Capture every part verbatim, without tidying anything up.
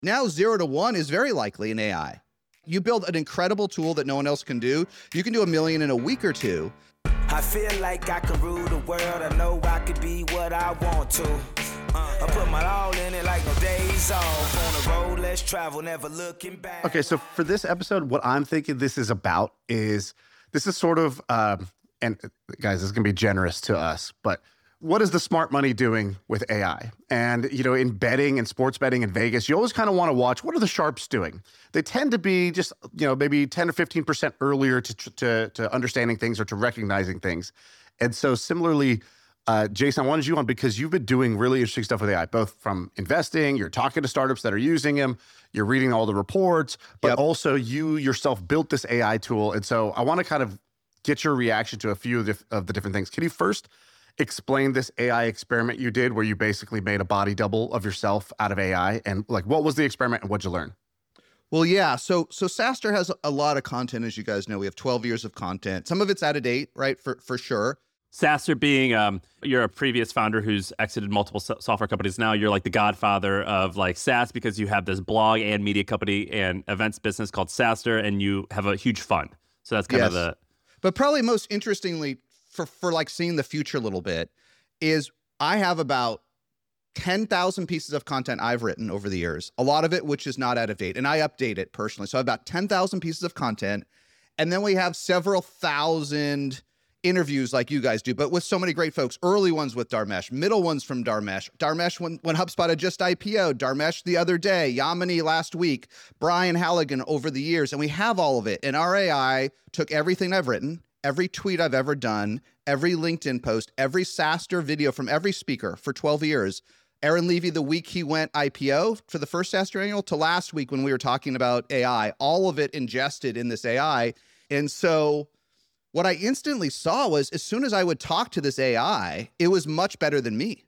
Now zero to one is very likely in A I. You build an incredible tool that no one else can do. You can do a million in a week or two. I feel like I can rule the world. I know I could be what I want to. Uh, I put my all in it like no days off. On the road, let's travel, never looking back. Okay, so for this episode, what I'm thinking this is about is, this is sort of, um, and guys, this is going to be generous to us, but what is the smart money doing with A I? And, you know, in betting and sports betting in Vegas, you always kind of want to watch, what are the sharps doing? They tend to be just, you know, maybe ten or fifteen percent earlier to, to, to understanding things or to recognizing things. And so similarly, uh, Jason, I wanted you on because you've been doing really interesting stuff with A I, both from investing, you're talking to startups that are using them, you're reading all the reports, but Yep. also you yourself built this A I tool. And so I want to kind of get your reaction to a few of the, of the different things. Can you first explain this A I experiment you did where you basically made a body double of yourself out of A I? And like, what was the experiment and what'd you learn? Well, yeah. So, so SaaStr has a lot of content, as you guys know. We have twelve years of content. Some of it's out of date, right? For for sure. SaaStr being, um, you're a previous founder who's exited multiple so- software companies. Now you're like the godfather of like SaaS because you have this blog and media company and events business called SaaStr, and you have a huge fund. So that's kind Yes. of the. But probably most interestingly, for for like seeing the future a little bit, is I have about ten thousand pieces of content I've written over the years. A lot of it which is not out of date, and I update it personally. So I have about ten thousand pieces of content, and then we have several thousand interviews like you guys do, but with so many great folks. Early ones with Dharmesh, middle ones from Dharmesh. Dharmesh when, when HubSpot had just I P O'd, Dharmesh the other day, Yamini last week, Brian Halligan over the years, and we have all of it. And our A I took everything I've written, every tweet I've ever done, every LinkedIn post, every SaaStr video from every speaker for twelve years. Aaron Levy, the week he went I P O for the first SaaStr annual to last week when we were talking about A I, all of it ingested in this A I. And so what I instantly saw was as soon as I would talk to this A I, it was much better than me.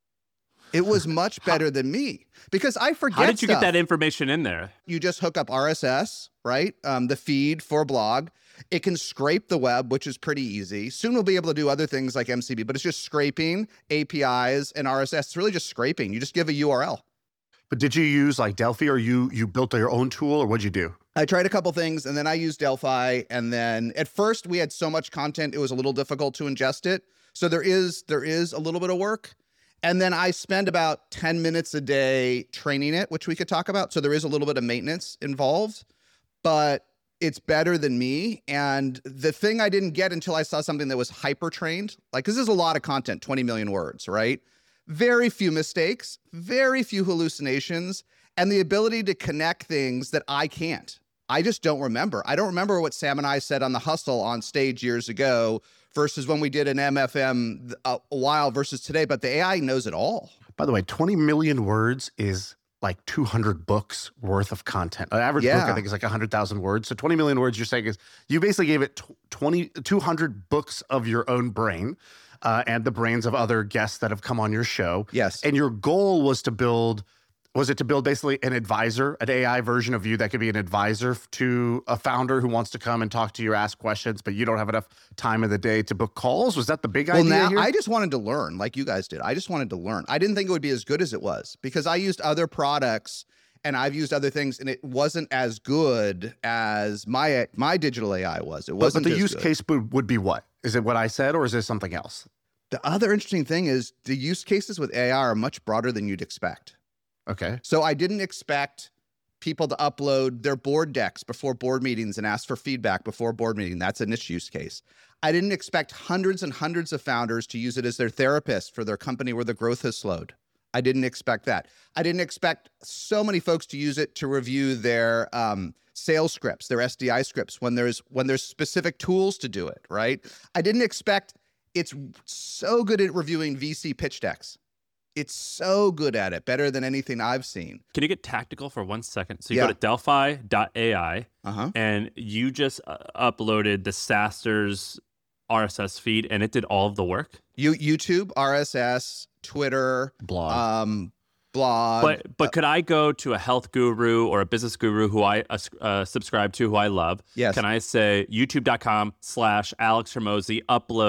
It was much better than me because I forget How did you stuff. get that information in there? You just hook up R S S, right? Um, the feed for a blog. It can scrape the web, which is pretty easy. Soon we'll be able to do other things like M C B, but it's just scraping A P Is and R S S. It's really just scraping. You just give a U R L. But did you use like Delphi, or you you built your own tool, or what'd you do? I tried a couple things, and then I used Delphi. And then at first we had so much content, it was a little difficult to ingest it. So there is there is a little bit of work. And then I spend about ten minutes a day training it, which we could talk about. So there is a little bit of maintenance involved, but it's better than me. And the thing I didn't get until I saw something that was hyper trained, like, this is a lot of content, twenty million words, right? Very few mistakes, very few hallucinations, and the ability to connect things that I can't. I just don't remember. I don't remember what Sam and I said on The Hustle on stage years ago versus when we did an M F M a, a while versus today, but the A I knows it all. By the way, twenty million words is like two hundred books worth of content. An average Yeah. book, I think, is like one hundred thousand words. So twenty million words, you're saying is, you basically gave it twenty, two hundred books of your own brain uh, and the brains of other guests that have come on your show. Yes. And your goal was to build, was it to build basically an advisor, an A I version of you that could be an advisor to a founder who wants to come and talk to you, ask questions, but you don't have enough time of the day to book calls? Was that the big Well, idea now here? I just wanted to learn like you guys did. I just wanted to learn. I didn't think it would be as good as it was because I used other products and I've used other things and it wasn't as good as my my digital A I was. It But, wasn't but the as use good. case would, would be what? Is it what I said, or is it something else? The other interesting thing is the use cases with A I are much broader than you'd expect. Okay. So I didn't expect people to upload their board decks before board meetings and ask for feedback before board meeting. That's a niche use case. I didn't expect hundreds and hundreds of founders to use it as their therapist for their company where the growth has slowed. I didn't expect that. I didn't expect so many folks to use it to review their um, sales scripts, their S D I scripts, when there's when there's specific tools to do it, right? I didn't expect it's so good at reviewing V C pitch decks. It's so good at it, better than anything I've seen. Can you get tactical for one second? So you Yeah. go to delphi dot A I Uh-huh. and you just uh, uploaded the SaaStr's R S S feed and it did all of the work? You, YouTube, R S S, Twitter, Blog. um, blog. But but could I go to a health guru or a business guru who I uh, uh, subscribe to, who I love? Yes. Can I say youtube dot com slash Alex Hormozi, upload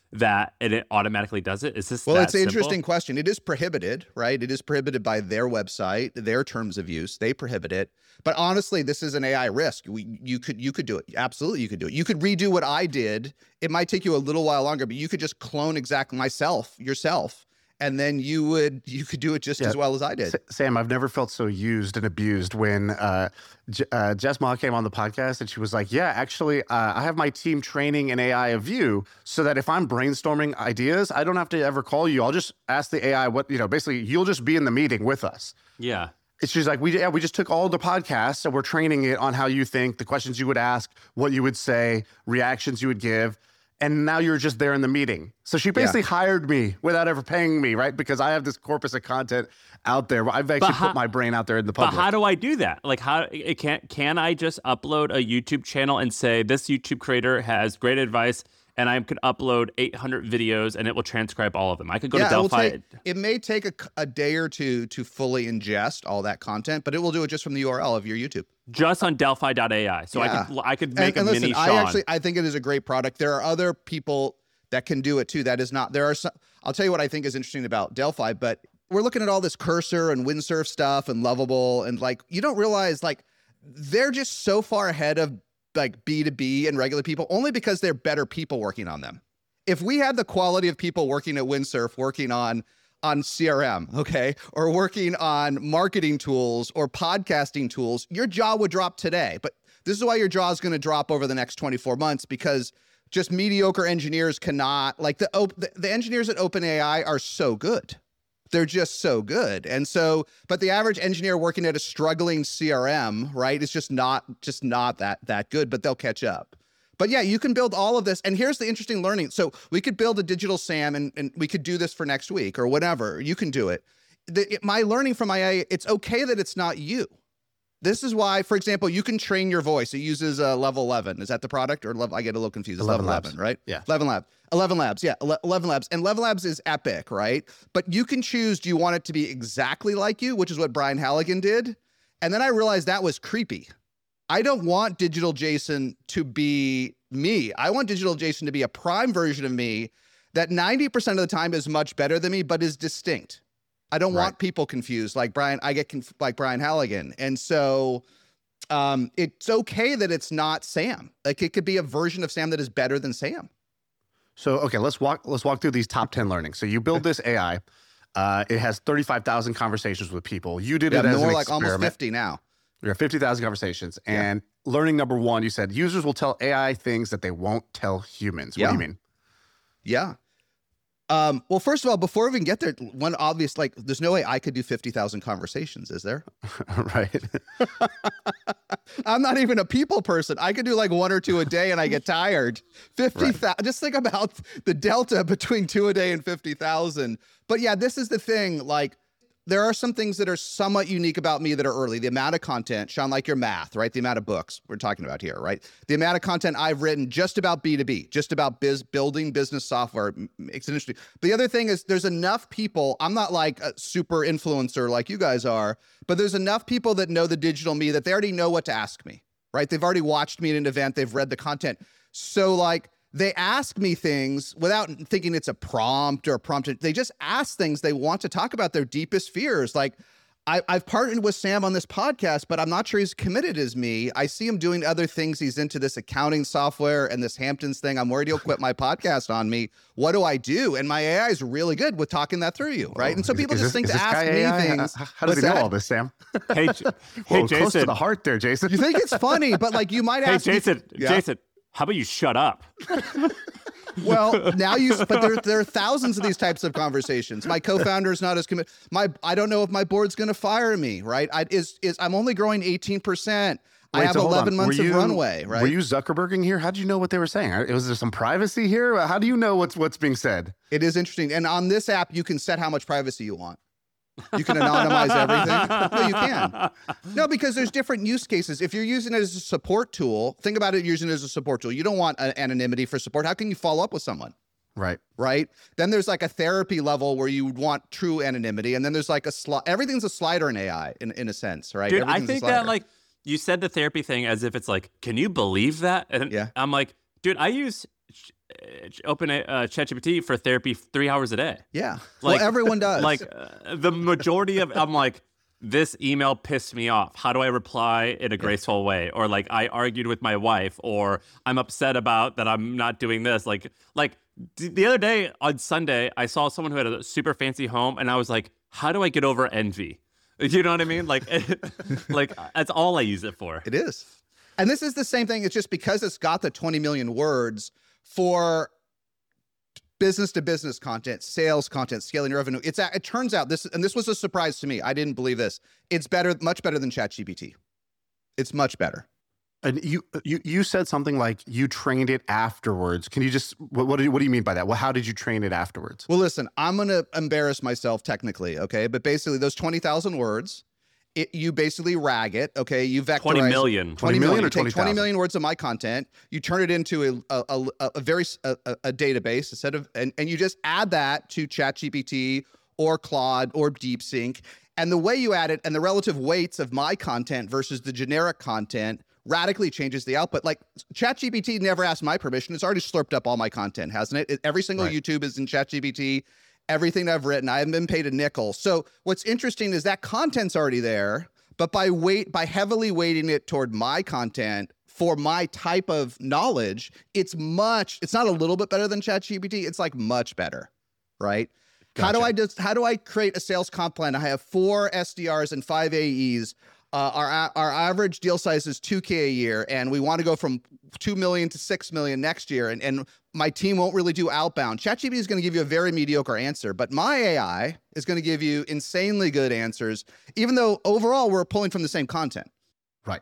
that and it automatically does it? Is this Well, that it's an simple? interesting question. It is prohibited, right? It is prohibited by their website, their terms of use. They prohibit it. But honestly, this is an A I risk. We, you could you could do it. Absolutely, you could do it. You could redo what I did. It might take you a little while longer, but you could just clone exactly myself, yourself, and then you would you could do it just Yeah. as well as I did. S- Sam, I've never felt so used and abused when uh, J- uh, Jess Ma came on the podcast and she was like, yeah, actually, uh, I have my team training an A I of you so that if I'm brainstorming ideas, I don't have to ever call you. I'll just ask the A I what, you know, basically you'll just be in the meeting with us. Yeah. It's just like, we, yeah, we just took all the podcasts and we're training it on how you think, the questions you would ask, what you would say, reactions you would give. And now you're just there in the meeting. So she basically Yeah. hired me without ever paying me, right? Because I have this corpus of content out there. I've actually how- put my brain out there in the But public. how do I do that? Like, how it can can I just upload a YouTube channel and say this YouTube creator has great advice, and I could upload eight hundred videos and it will transcribe all of them? I could go yeah, to it, will Delphi. take, it may take a, c- a day or two to fully ingest all that content, but it will do it just from the U R L of your YouTube. just on Delphi dot A I. So I Yeah. could I could And, make and a listen, mini I Sean. actually I think it is a great product. There are other people that can do it too. That is not there are some. I'll tell you what I think is interesting about Delphi, but we're looking at all this Cursor and Windsurf stuff and Lovable, and like you don't realize like they're just so far ahead of like B two B and regular people only because they're better people working on them. If we had the quality of people working at Windsurf working on on C R M, okay, or working on marketing tools or podcasting tools, your jaw would drop today. But this is why your jaw is going to drop over the next twenty-four months, because just mediocre engineers cannot, like the op- the, the engineers at OpenAI are so good. They're just so good. And so, but the average engineer working at a struggling C R M, right, is just not just not that that good, but they'll catch up. But yeah, you can build all of this. And here's the interesting learning. So we could build a digital SAM and, and we could do this for next week or whatever. You can do it. The, it my learning from A I, it's okay that it's not you. This is why, for example, you can train your voice. It uses uh, Level eleven. Is that the product or level? I get a little confused. It's eleven Level Labs. eleven, right? Yeah. eleven Labs. eleven Labs. Yeah. ele- eleven Labs. And eleven Labs is epic, right? But you can choose, do you want it to be exactly like you, which is what Brian Halligan did? And then I realized that was creepy. I don't want Digital Jason to be me. I want Digital Jason to be a prime version of me that ninety percent of the time is much better than me, but is distinct. I don't Right. want people confused like Brian. I get conf- like Brian Halligan. And so um, it's okay that it's not Sam. Like it could be a version of Sam that is better than Sam. So, okay, let's walk let's walk through these top ten learnings. So you build this A I. Uh, it has thirty-five thousand conversations with people. You did Yeah, it as more an like experiment. almost fifty now. There are fifty thousand conversations. Yeah. And learning number one, you said users will tell A I things that they won't tell humans. What Yeah. do you mean? Yeah. Um, well, first of all, before we even get there, one obvious, like, there's no way I could do fifty thousand conversations, is there? Right. I'm not even a people person. I could do like one or two a day and I get tired. fifty thousand, just think about the delta between two a day and fifty thousand. But yeah, this is the thing. Like, there are some things that are somewhat unique about me that are early. The amount of content, Sean, like your math, right? The amount of books we're talking about here, right? The amount of content I've written just about B two B, just about biz building business software. It's interesting. But the other thing is there's enough people. I'm not like a super influencer like you guys are, but there's enough people that know the digital me that they already know what to ask me, right? They've already watched me at an event. They've read the content. So like, they ask me things without thinking it's a prompt or a prompt. They just ask things they want to talk about, their deepest fears. Like, I, I've partnered with Sam on this podcast, but I'm not sure he's committed as me. I see him doing other things. He's into this accounting software and this Hamptons thing. I'm worried he'll quit my podcast on me. What do I do? And my A I is really good with talking that through you, right? And so Is- people is just this- think is to this ask guy me A I? things. How, how does What's he know that? all this, Sam? Hey, J- hey, Whoa, close to Jason. the heart there, Jason. You think it's funny, but like you might Hey, ask me- Jason. Yeah. Jason. How about you shut up? Well, now you, but there, there are thousands of these types of conversations. My co-founder is not as committed. My, I don't know if my board's going to fire me, right? I is is I'm only growing eighteen percent. I Wait, have so hold eleven on. months Were of you- runway, right? Were you Zuckerberging here? How did you know what they were saying? Was there some privacy here? How do you know what's what's being said? It is interesting. And on this app, you can set how much privacy you want. You can anonymize everything. No, you can. No, because there's different use cases. If you're using it as a support tool, think about it using it as a support tool. You don't want a- anonymity for support. How can you follow up with someone? Right. Right. Then there's like a therapy level where you would want true anonymity. And then there's like a slot. Everything's a slider in A I in, in a sense, right? Dude, I Everything's a think slider. that like you said the therapy thing as if it's like, can you believe that? And Yeah. I'm like, dude, I use open a uh, ChatGPT for therapy three hours a day. Yeah. Like, well, everyone does. Like uh, the majority of, I'm like, this email pissed me off. How do I reply in a graceful way? Or like, I argued with my wife, or I'm upset about that I'm not doing this. Like, like the other day on Sunday, I saw someone who had a super fancy home, and I was like, how do I get over envy? You know what I mean? Like, like that's all I use it for. It is. And this is the same thing. It's just because it's got the twenty million words for business to business content, sales content, scaling revenue. It's it turns out this, and this was a surprise to me. I didn't believe this. It's better, much better than ChatGPT. It's much better. And you you you said something like you trained it afterwards. Can you just what what do you, what do you mean by that? Well, how did you train it afterwards? Well, listen, I'm going to embarrass myself technically, okay? But basically, those twenty thousand words, it, you basically rag it, okay? You vectorize twenty million. twenty million or You take twenty twenty thousand? million words of my content, you turn it into a a, a, a very a, a database, a set of, and, and you just add that to ChatGPT or Claude or DeepSync. And the way you add it and the relative weights of my content versus the generic content radically changes the output. Like ChatGPT never asked my permission. It's already slurped up all my content, hasn't it? it every single Right. YouTube is in ChatGPT. Everything I've written, I haven't been paid a nickel. So what's interesting is that content's already there, but by weight, by heavily weighting it toward my content for my type of knowledge, it's much, it's not a little bit better than ChatGPT. It's like much better, right? How do Gotcha. I just, how do I create a sales comp plan? I have four S D Rs and five A Es. Uh, our our average deal size is two K a year, and we want to go from two million to six million next year. And, and my team won't really do outbound. ChatGPT is going to give you a very mediocre answer, but my A I is going to give you insanely good answers, even though overall we're pulling from the same content. Right.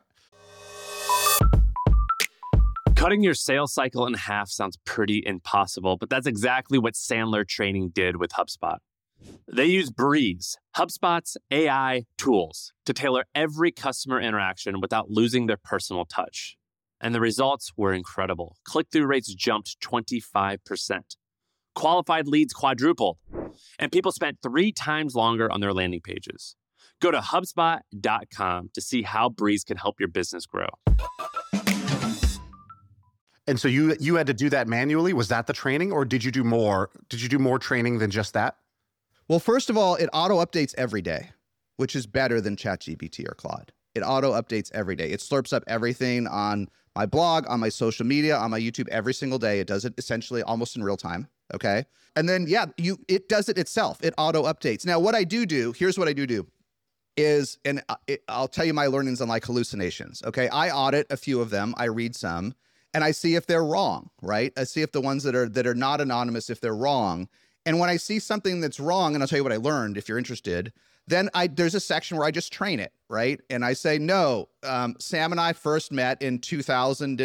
Cutting your sales cycle in half sounds pretty impossible, but that's exactly what Sandler Training did with HubSpot. They use Breeze, HubSpot's A I tools, to tailor every customer interaction without losing their personal touch. And the results were incredible. Click-through rates jumped twenty-five percent. Qualified leads quadrupled. And people spent three times longer on their landing pages. Go to HubSpot dot com to see how Breeze can help your business grow. And so you you had to do that manually. Was that the training, or did you do more? Did you do more training than just that? Well, first of all, it auto updates every day, which is better than ChatGPT or Claude. It auto updates every day. It slurps up everything on my blog, on my social media, on my YouTube every single day. It does it essentially almost in real time. Okay. And then, yeah, you it does it itself. It auto updates. Now, what I do do, here's what I do do is, and it, I'll tell you my learnings on like hallucinations. Okay. I audit a few of them. I read some and I see if they're wrong, right? I see if the ones that are that are not anonymous, if they're wrong. And when I see something that's wrong, and I'll tell you what I learned if you're interested, then I there's a section where I just train it, right? And I say, no, um, Sam and I first met in two thousand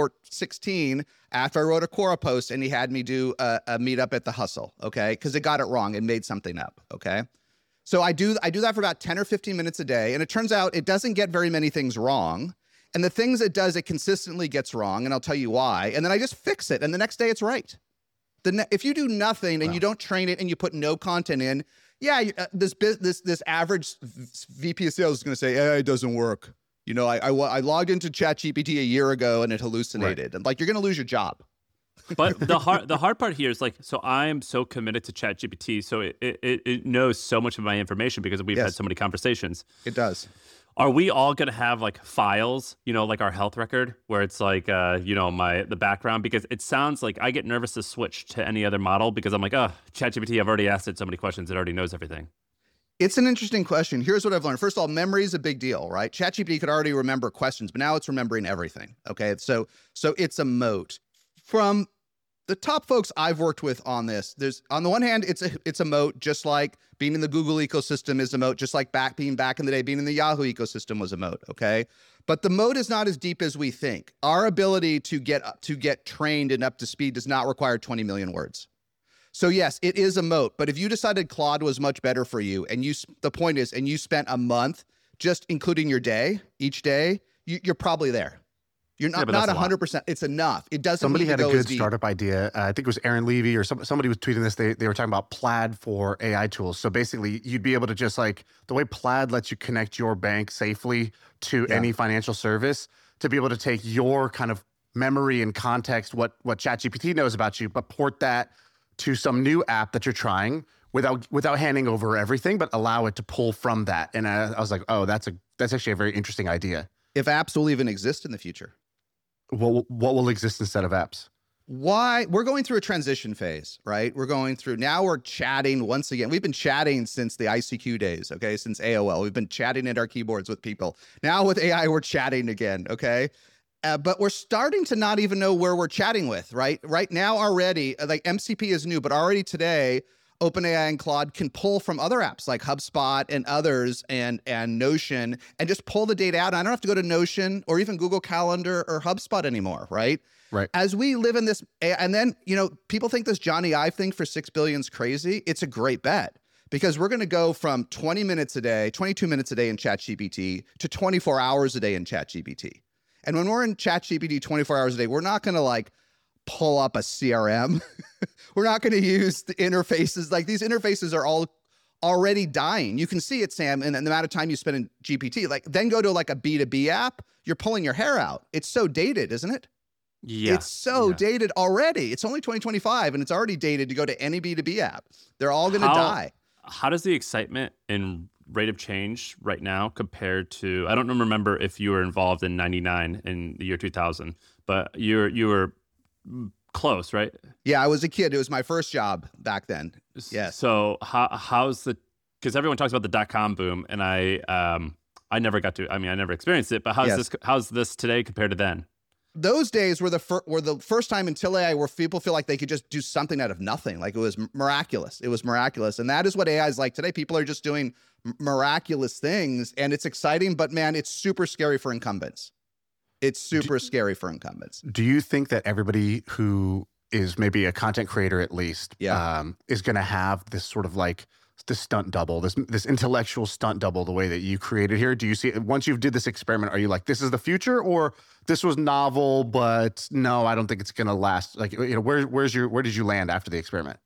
sixteen after I wrote a Quora post and he had me do a, a meetup at the Hustle, okay? Because it got it wrong and made something up, okay? So I do I do that for about ten or fifteen minutes a day, and it turns out it doesn't get very many things wrong. And the things it does, it consistently gets wrong, and I'll tell you why. And then I just fix it, and the next day it's right. The ne- if you do nothing and Wow. you don't train it and you put no content in, yeah, you- uh, this bus- this this average V P of sales is going to say, "Eh, it doesn't work." You know, I, I wa- I logged into ChatGPT a year ago and it hallucinated. And like, you're going to lose your job. But the hard the hard part here is like, so I'm so committed to ChatGPT, so it, it it knows so much of my information because we've had Yes. so many conversations. It does. Are we all going to have like files, you know, like our health record, where it's like, uh, you know, my the background? Because it sounds like I get nervous to switch to any other model because I'm like, oh, ChatGPT, I've already asked it so many questions, it already knows everything. It's an interesting question. Here's what I've learned. First of all, memory is a big deal, right? ChatGPT could already remember questions, but now it's remembering everything. Okay, so so it's a moat. From the top folks I've worked with on this, there's on the one hand, it's a it's a moat, just like being in the Google ecosystem is a moat, just like back being back in the day, being in the Yahoo ecosystem was a moat. Okay, but the moat is not as deep as we think. Our ability to get to get trained and up to speed does not require twenty million words. So yes, it is a moat, but if you decided Claude was much better for you, and you the point is, and you spent a month just including your day each day, you, you're probably there. You're Yeah, not but not that's a lot. one hundred percent. It's enough. It doesn't. Somebody need had to a go as good deep. startup idea. Uh, I think it was Aaron Levy or some, somebody was tweeting this. They, they were talking about Plaid for A I tools. So basically, you'd be able to just like the way Plaid lets you connect your bank safely to Yeah. any financial service, to be able to take your kind of memory and context, what what ChatGPT knows about you, but port that to some new app that you're trying without without handing over everything, but allow it to pull from that. And I, I was like, oh, that's a that's actually a very interesting idea. If apps will even exist in the future. What what will exist instead of apps? Why? We're going through a transition phase, right? We're going through, now we're chatting once again. We've been chatting since the I C Q days, okay? Since A O L. We've been chatting at our keyboards with people. Now with A I, we're chatting again, okay? Uh, but we're starting to not even know where we're chatting with, right? Right now already, like M C P is new, but already today, OpenAI and Claude can pull from other apps like HubSpot and others and, and Notion and just pull the data out. I don't have to go to Notion or even Google Calendar or HubSpot anymore, right? Right. As we live in this, and then, you know, people think this Johnny Ive thing for six billion is crazy. It's a great bet because we're going to go from twenty minutes a day, twenty-two minutes a day in ChatGPT to twenty-four hours a day in ChatGPT. And when we're in ChatGPT twenty-four hours a day, we're not going to like pull up a C R M. We're not going to use the interfaces. Like these interfaces are all already dying. You can see it, Sam, and the amount of time you spend in G P T. Like then go to like a B two B app, you're pulling your hair out. It's so dated, isn't it? Yeah. It's so yeah. dated already. It's only twenty twenty-five and it's already dated to go to any B two B app. They're all going to die. How does the excitement and rate of change right now compared to, I don't remember if you were involved in ninety-nine in the year two thousand, but you're, you were close, right? Yeah, I was a kid. It was my first job back then. Yes. So how, how's the, because everyone talks about the dot-com boom and I, um, I never got to, I mean, I never experienced it, but how's Yes. this, how's this today compared to then? Those days were the fir- were the first time until A I where people feel like they could just do something out of nothing. Like it was miraculous. It was miraculous. And that is what A I is like today. People are just doing m- miraculous things and it's exciting, but man, it's super scary for incumbents. It's super do, scary for incumbents. Do you think that everybody who is maybe a content creator at least yeah. um, is going to have this sort of like this stunt double, this this intellectual stunt double, the way that you created here? Do you see, once you've did this experiment, are you like, this is the future, or this was novel, but no, I don't think it's going to last? Like, you know, where, where's your, where did you land after the experiment?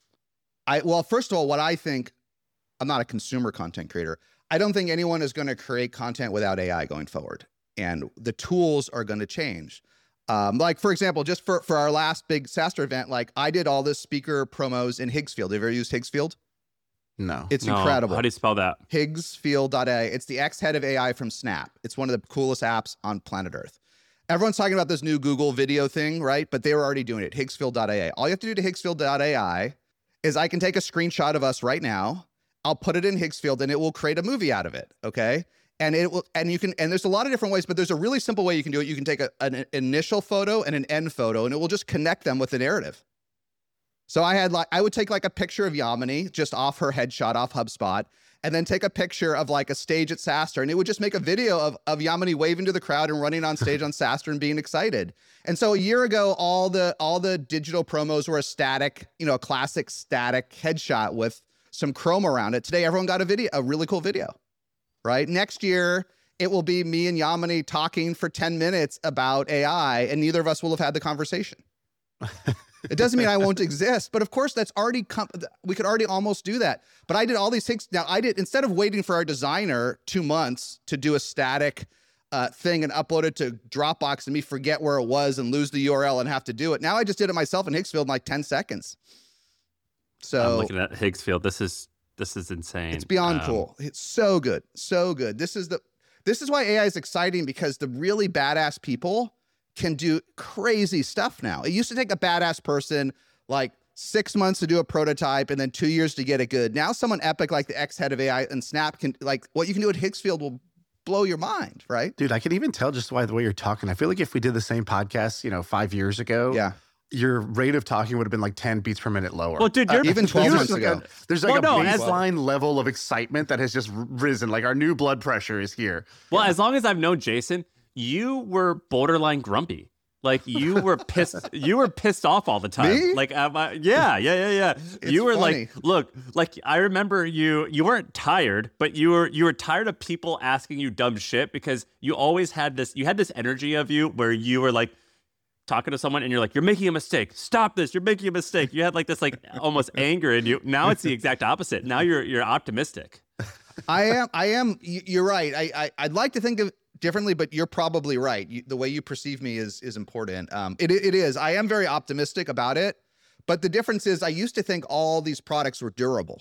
I, well, first of all, what I think, I'm not a consumer content creator. I don't think anyone is going to create content without A I going forward. And the tools are going to change. Um, like, for example, just for, for our last big SaaStr event, like I did all this speaker promos in Higgsfield. Have you ever used Higgsfield? No. It's no. incredible. How do you spell that? Higgsfield dot A I. It's the ex-head of A I from Snap. It's one of the coolest apps on planet Earth. Everyone's talking about this new Google video thing, right? But they were already doing it. Higgsfield dot A I. All you have to do to Higgsfield dot A I is I can take a screenshot of us right now. I'll put it in Higgsfield and it will create a movie out of it. Okay. And it will, and you can, and there's a lot of different ways, but there's a really simple way you can do it. You can take a, an initial photo and an end photo, and it will just connect them with the narrative. So I had like, I would take like a picture of Yamini just off her headshot off HubSpot, and then take a picture of like a stage at SaaStr, and it would just make a video of, of Yamini waving to the crowd and running on stage on SaaStr and being excited. And so a year ago, all the, all the digital promos were a static, you know, a classic static headshot with some chrome around it. Today, everyone got a video, a really cool video, right? Next year, it will be me and Yamini talking for ten minutes about A I, and neither of us will have had the conversation. It doesn't mean I won't exist, but of course that's already come. We could already almost do that. But I did all these things. Now I did, instead of waiting for our designer two months to do a static uh, thing and upload it to Dropbox and me forget where it was and lose the U R L and have to do it. Now I just did it myself in Higgsfield in like ten seconds. So I'm looking at Higgsfield. This is, this is insane. It's beyond um, cool. It's so good. So good. This is the, this is why A I is exciting, because the really badass people can do crazy stuff now. It used to take a badass person like six months to do a prototype and then two years to get it good. Now someone epic like the ex-head of A I and Snap can, like what you can do at Higgsfield will blow your mind, right? Dude, I can even tell just by the way you're talking. I feel like if we did the same podcast, you know, five years ago, Yeah. your rate of talking would have been like ten beats per minute lower. Well, dude, you're, Uh, even twelve There's months like ago. a, there's like Well, a no, as- baseline level of excitement that has just r- risen. Like our new blood pressure is here. Well, as long as I've known Jason, you were borderline grumpy. Like you were pissed. You were pissed off all the time. Me? Like, am I, yeah, yeah, yeah, yeah. It's you were funny. like, look, like I remember you. You weren't tired, but you were. You were tired of people asking you dumb shit because you always had this. You had this energy of you where you were like talking to someone and you're like, you're making a mistake. Stop this. You're making a mistake. You had like this like almost anger in you. Now it's the exact opposite. Now you're you're optimistic. I am, I am, y- you're right. I, I, I'd like to think of differently, but you're probably right. You, the way you perceive me is is important. Um, it it is. I am very optimistic about it, but the difference is I used to think all these products were durable,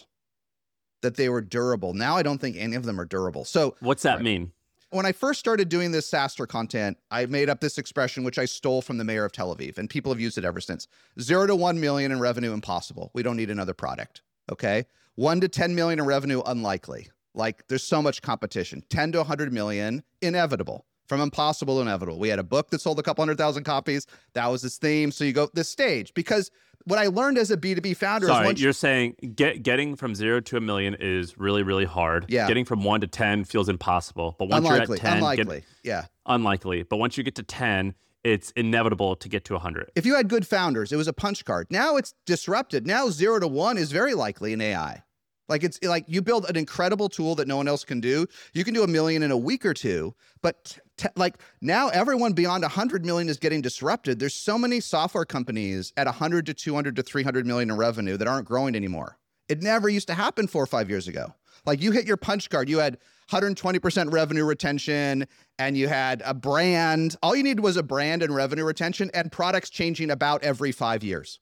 that they were durable. Now I don't think any of them are durable. So what's that mean? When I first started doing this SaaStr content, I made up this expression, which I stole from the mayor of Tel Aviv, and people have used it ever since. Zero to one million in revenue, impossible. We don't need another product, okay? One to ten million in revenue, unlikely. Like, there's so much competition. ten to one hundred million, inevitable. From impossible to inevitable. We had a book that sold a couple hundred thousand copies. That was its theme. So you go this stage. Because what I learned as a B two B founder Sorry, is once you're saying get, getting from zero to a million is really, really hard. Yeah. Getting from one to ten feels impossible. But once unlikely, you're at ten, unlikely. Get, yeah. Unlikely. But once you get to ten, it's inevitable to get to one hundred. If you had good founders, it was a punch card. Now it's disrupted. Now zero to one is very likely in A I. Like it's like you build an incredible tool that no one else can do. You can do a million in a week or two, but t- like now everyone beyond one hundred million is getting disrupted. There's so many software companies at one hundred to two hundred to three hundred million in revenue that aren't growing anymore. It never used to happen four or five years ago. Like you hit your punch card, you had one hundred twenty percent revenue retention and you had a brand. All you needed was a brand and revenue retention and products changing about every five years.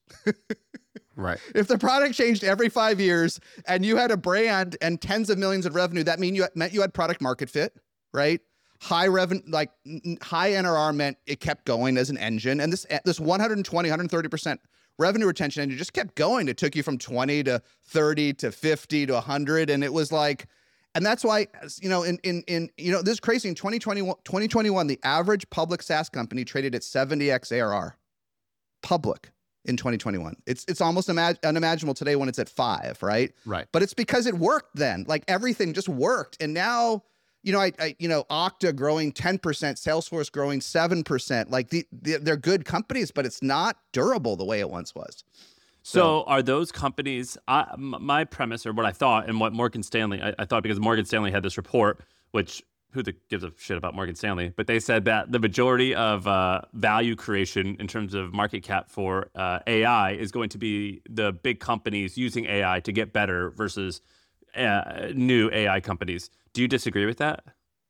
Right. If the product changed every five years and you had a brand and tens of millions of revenue, that mean you meant you had product market fit, right? High revenue, like n- high N R R meant it kept going as an engine. And this this one hundred twenty, one hundred thirty percent revenue retention, and you just kept going. It took you from twenty to thirty to fifty to one hundred. And it was like, and that's why, you know, in, in, in you know, this is crazy. In twenty twenty-one, twenty twenty-one, the average public SaaS company traded at seventy x A R R. Public. In twenty twenty-one. It's it's almost imag- unimaginable today when it's at five, right? Right. But it's because it worked then. Like everything just worked. And now, you know, I, I you know, Okta growing ten percent, Salesforce growing seven percent. Like the, the they're good companies, but it's not durable the way it once was. So, so are those companies, I, m- my premise or what I thought and what Morgan Stanley, I, I thought because Morgan Stanley had this report, which who the, gives a shit about Morgan Stanley, but they said that the majority of uh, value creation in terms of market cap for uh, A I is going to be the big companies using A I to get better versus uh, new A I companies. Do you disagree with that?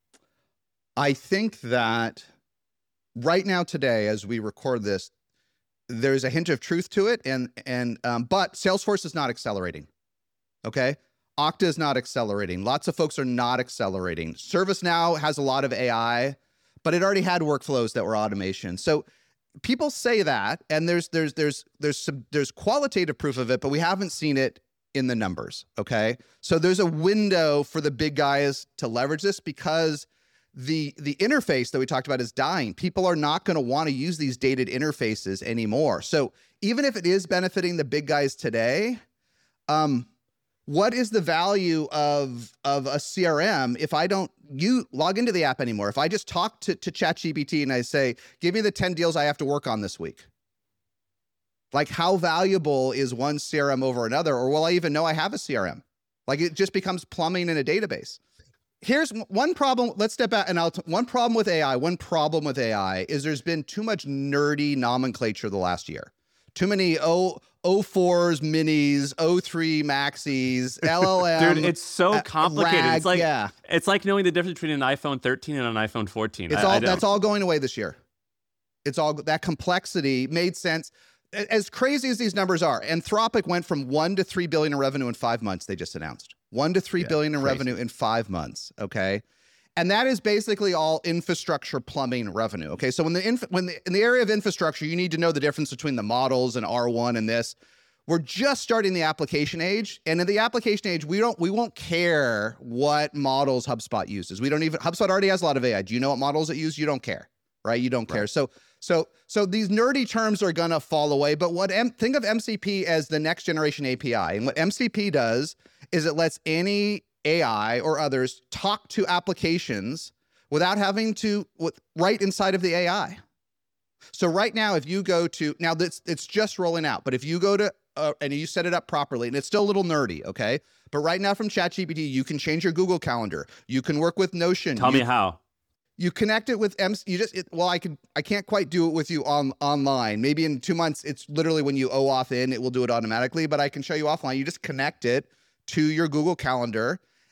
I think that right now today, as we record this, there's a hint of truth to it, and and um, but Salesforce is not accelerating. Okay. Okta is not accelerating. Lots of folks are not accelerating. ServiceNow has a lot of A I, but it already had workflows that were automation. So people say that, and there's there's there's there's some, there's qualitative proof of it, but we haven't seen it in the numbers. Okay, so there's a window for the big guys to leverage this because the the interface that we talked about is dying. People are not going to want to use these dated interfaces anymore. So even if it is benefiting the big guys today, um. what is the value of of a C R M if I don't you log into the app anymore? If I just talk to, to ChatGPT and I say, give me the ten deals I have to work on this week. Like how valuable is one C R M over another? Or will I even know I have a C R M? Like it just becomes plumbing in a database. Here's one problem. Let's step back and I'll, t- one problem with A I, one problem with A I is there's been too much nerdy nomenclature the last year. Too many O O fours, minis, O three maxis, L L M. Dude, it's so complicated. RAG, it's like yeah. it's like knowing the difference between an iPhone thirteen and an iPhone fourteen. It's I, all I that's all going away this year. It's all that complexity made sense. As crazy as these numbers are, Anthropic went from one to three billion in revenue in five months. They just announced one to three Yeah, billion in crazy. revenue in five months. Okay. And that is basically all infrastructure plumbing revenue. Okay, so when the inf- when the, in the area of infrastructure, you need to know the difference between the models and R one and this. We're just starting the application age, and in the application age, we don't we won't care what models HubSpot uses. We don't even HubSpot already has a lot of A I. Do you know what models it uses? You don't care, right? You don't care. Right. So so so these nerdy terms are gonna fall away. But what M- think of M C P as the next generation A P I, and what M C P does is it lets any A I or others talk to applications without having to with, right inside of the A I. So right now, if you go to, now this, it's just rolling out, but if you go to, uh, and you set it up properly, and it's still a little nerdy, okay? But right now from ChatGPT, you can change your Google Calendar. You can work with Notion. Tell you, me how. You connect it with M C, you just, it, well, I can, I can't quite do it with you on online. Maybe in two months, it's literally when you O auth in, it will do it automatically, but I can show you offline. You just connect it to your Google Calendar.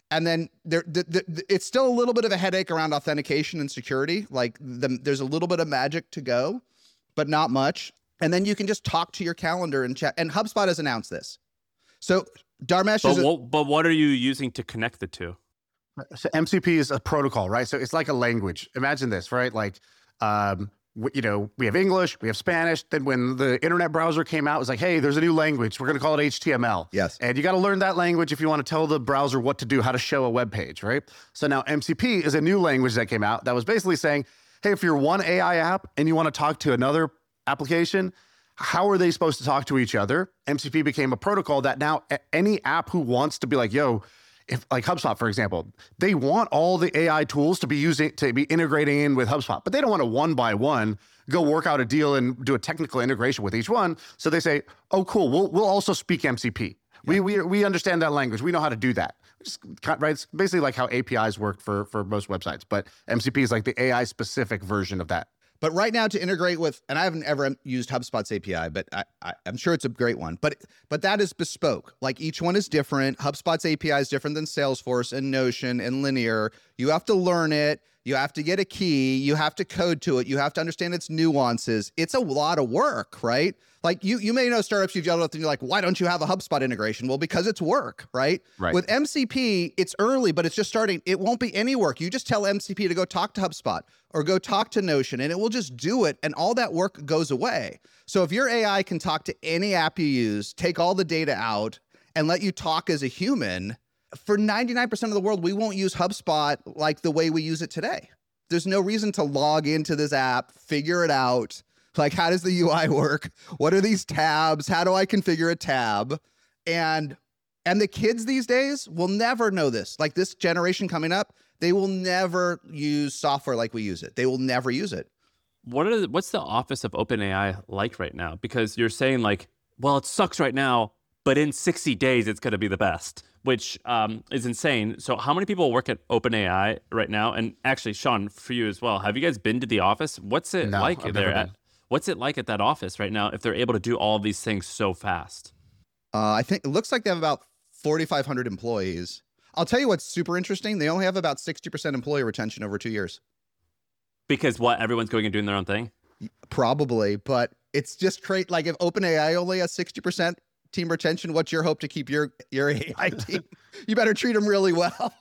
And then there, the, the, it's still a little bit of a headache around authentication and security. Like the, there's a little bit of magic to go, but not much. And then you can just talk to your calendar and chat. And HubSpot has announced this. So Dharmesh but is. A, what, but what are you using to connect the two? So M C P is a protocol, right? So it's like a language. Imagine this, right? Like, um, you know, we have English, we have Spanish. Then when the internet browser came out, it was like, hey, there's a new language. We're going to call it H T M L. Yes. And you got to learn that language if you want to tell the browser what to do, how to show a web page, right? So now M C P is a new language that came out that was basically saying, hey, if you're one A I app and you want to talk to another application, how are they supposed to talk to each other? M C P became a protocol that now any app who wants to be like, yo, if like HubSpot, for example, they want all the A I tools to be using to be integrating in with HubSpot, but they don't want to one by one go work out a deal and do a technical integration with each one. So they say, oh, cool, we'll we'll also speak M C P. Yeah. We we we understand that language. We know how to do that. Just, right? It's basically like how A P Is work for for most websites, but M C P is like the A I specific version of that. But right now to integrate with, and I haven't ever used HubSpot's A P I, but I, I, I'm sure it's a great one. But but that is bespoke. Like each one is different. HubSpot's A P I is different than Salesforce and Notion and Linear. You have to learn it. You have to get a key. You have to code to it. You have to understand its nuances. It's a lot of work, right? Like you you may know startups you've dealt with and you're like, why don't you have a HubSpot integration? Well, because it's work, right? Right. With M C P, it's early, but it's just starting. It won't be any work. You just tell M C P to go talk to HubSpot or go talk to Notion, and it will just do it, and all that work goes away. So if your A I can talk to any app you use, take all the data out, and let you talk as a human, for ninety-nine percent of the world, we won't use HubSpot like the way we use it today. There's no reason to log into this app, figure it out. Like, how does the U I work? What are these tabs? How do I configure a tab? And and the kids these days will never know this. Like this generation coming up, they will never use software like we use it. They will never use it. What are the, what's the office of OpenAI like right now? Because you're saying like, well, it sucks right now, but in sixty days, it's going to be the best, which um, is insane. So how many people work at OpenAI right now? And actually, Sean, for you as well, have you guys been to the office? What's it No, like I've there? never At, been. what's it like at that office right now if they're able to do all of these things so fast? Uh, I think it looks like they have about forty-five hundred employees. I'll tell you what's super interesting. They only have about sixty percent employee retention over two years. Because what? Everyone's going and doing their own thing? Probably, but it's just great. Like if OpenAI only has sixty percent team retention, what's your hope to keep your, your A I team? You better treat them really well.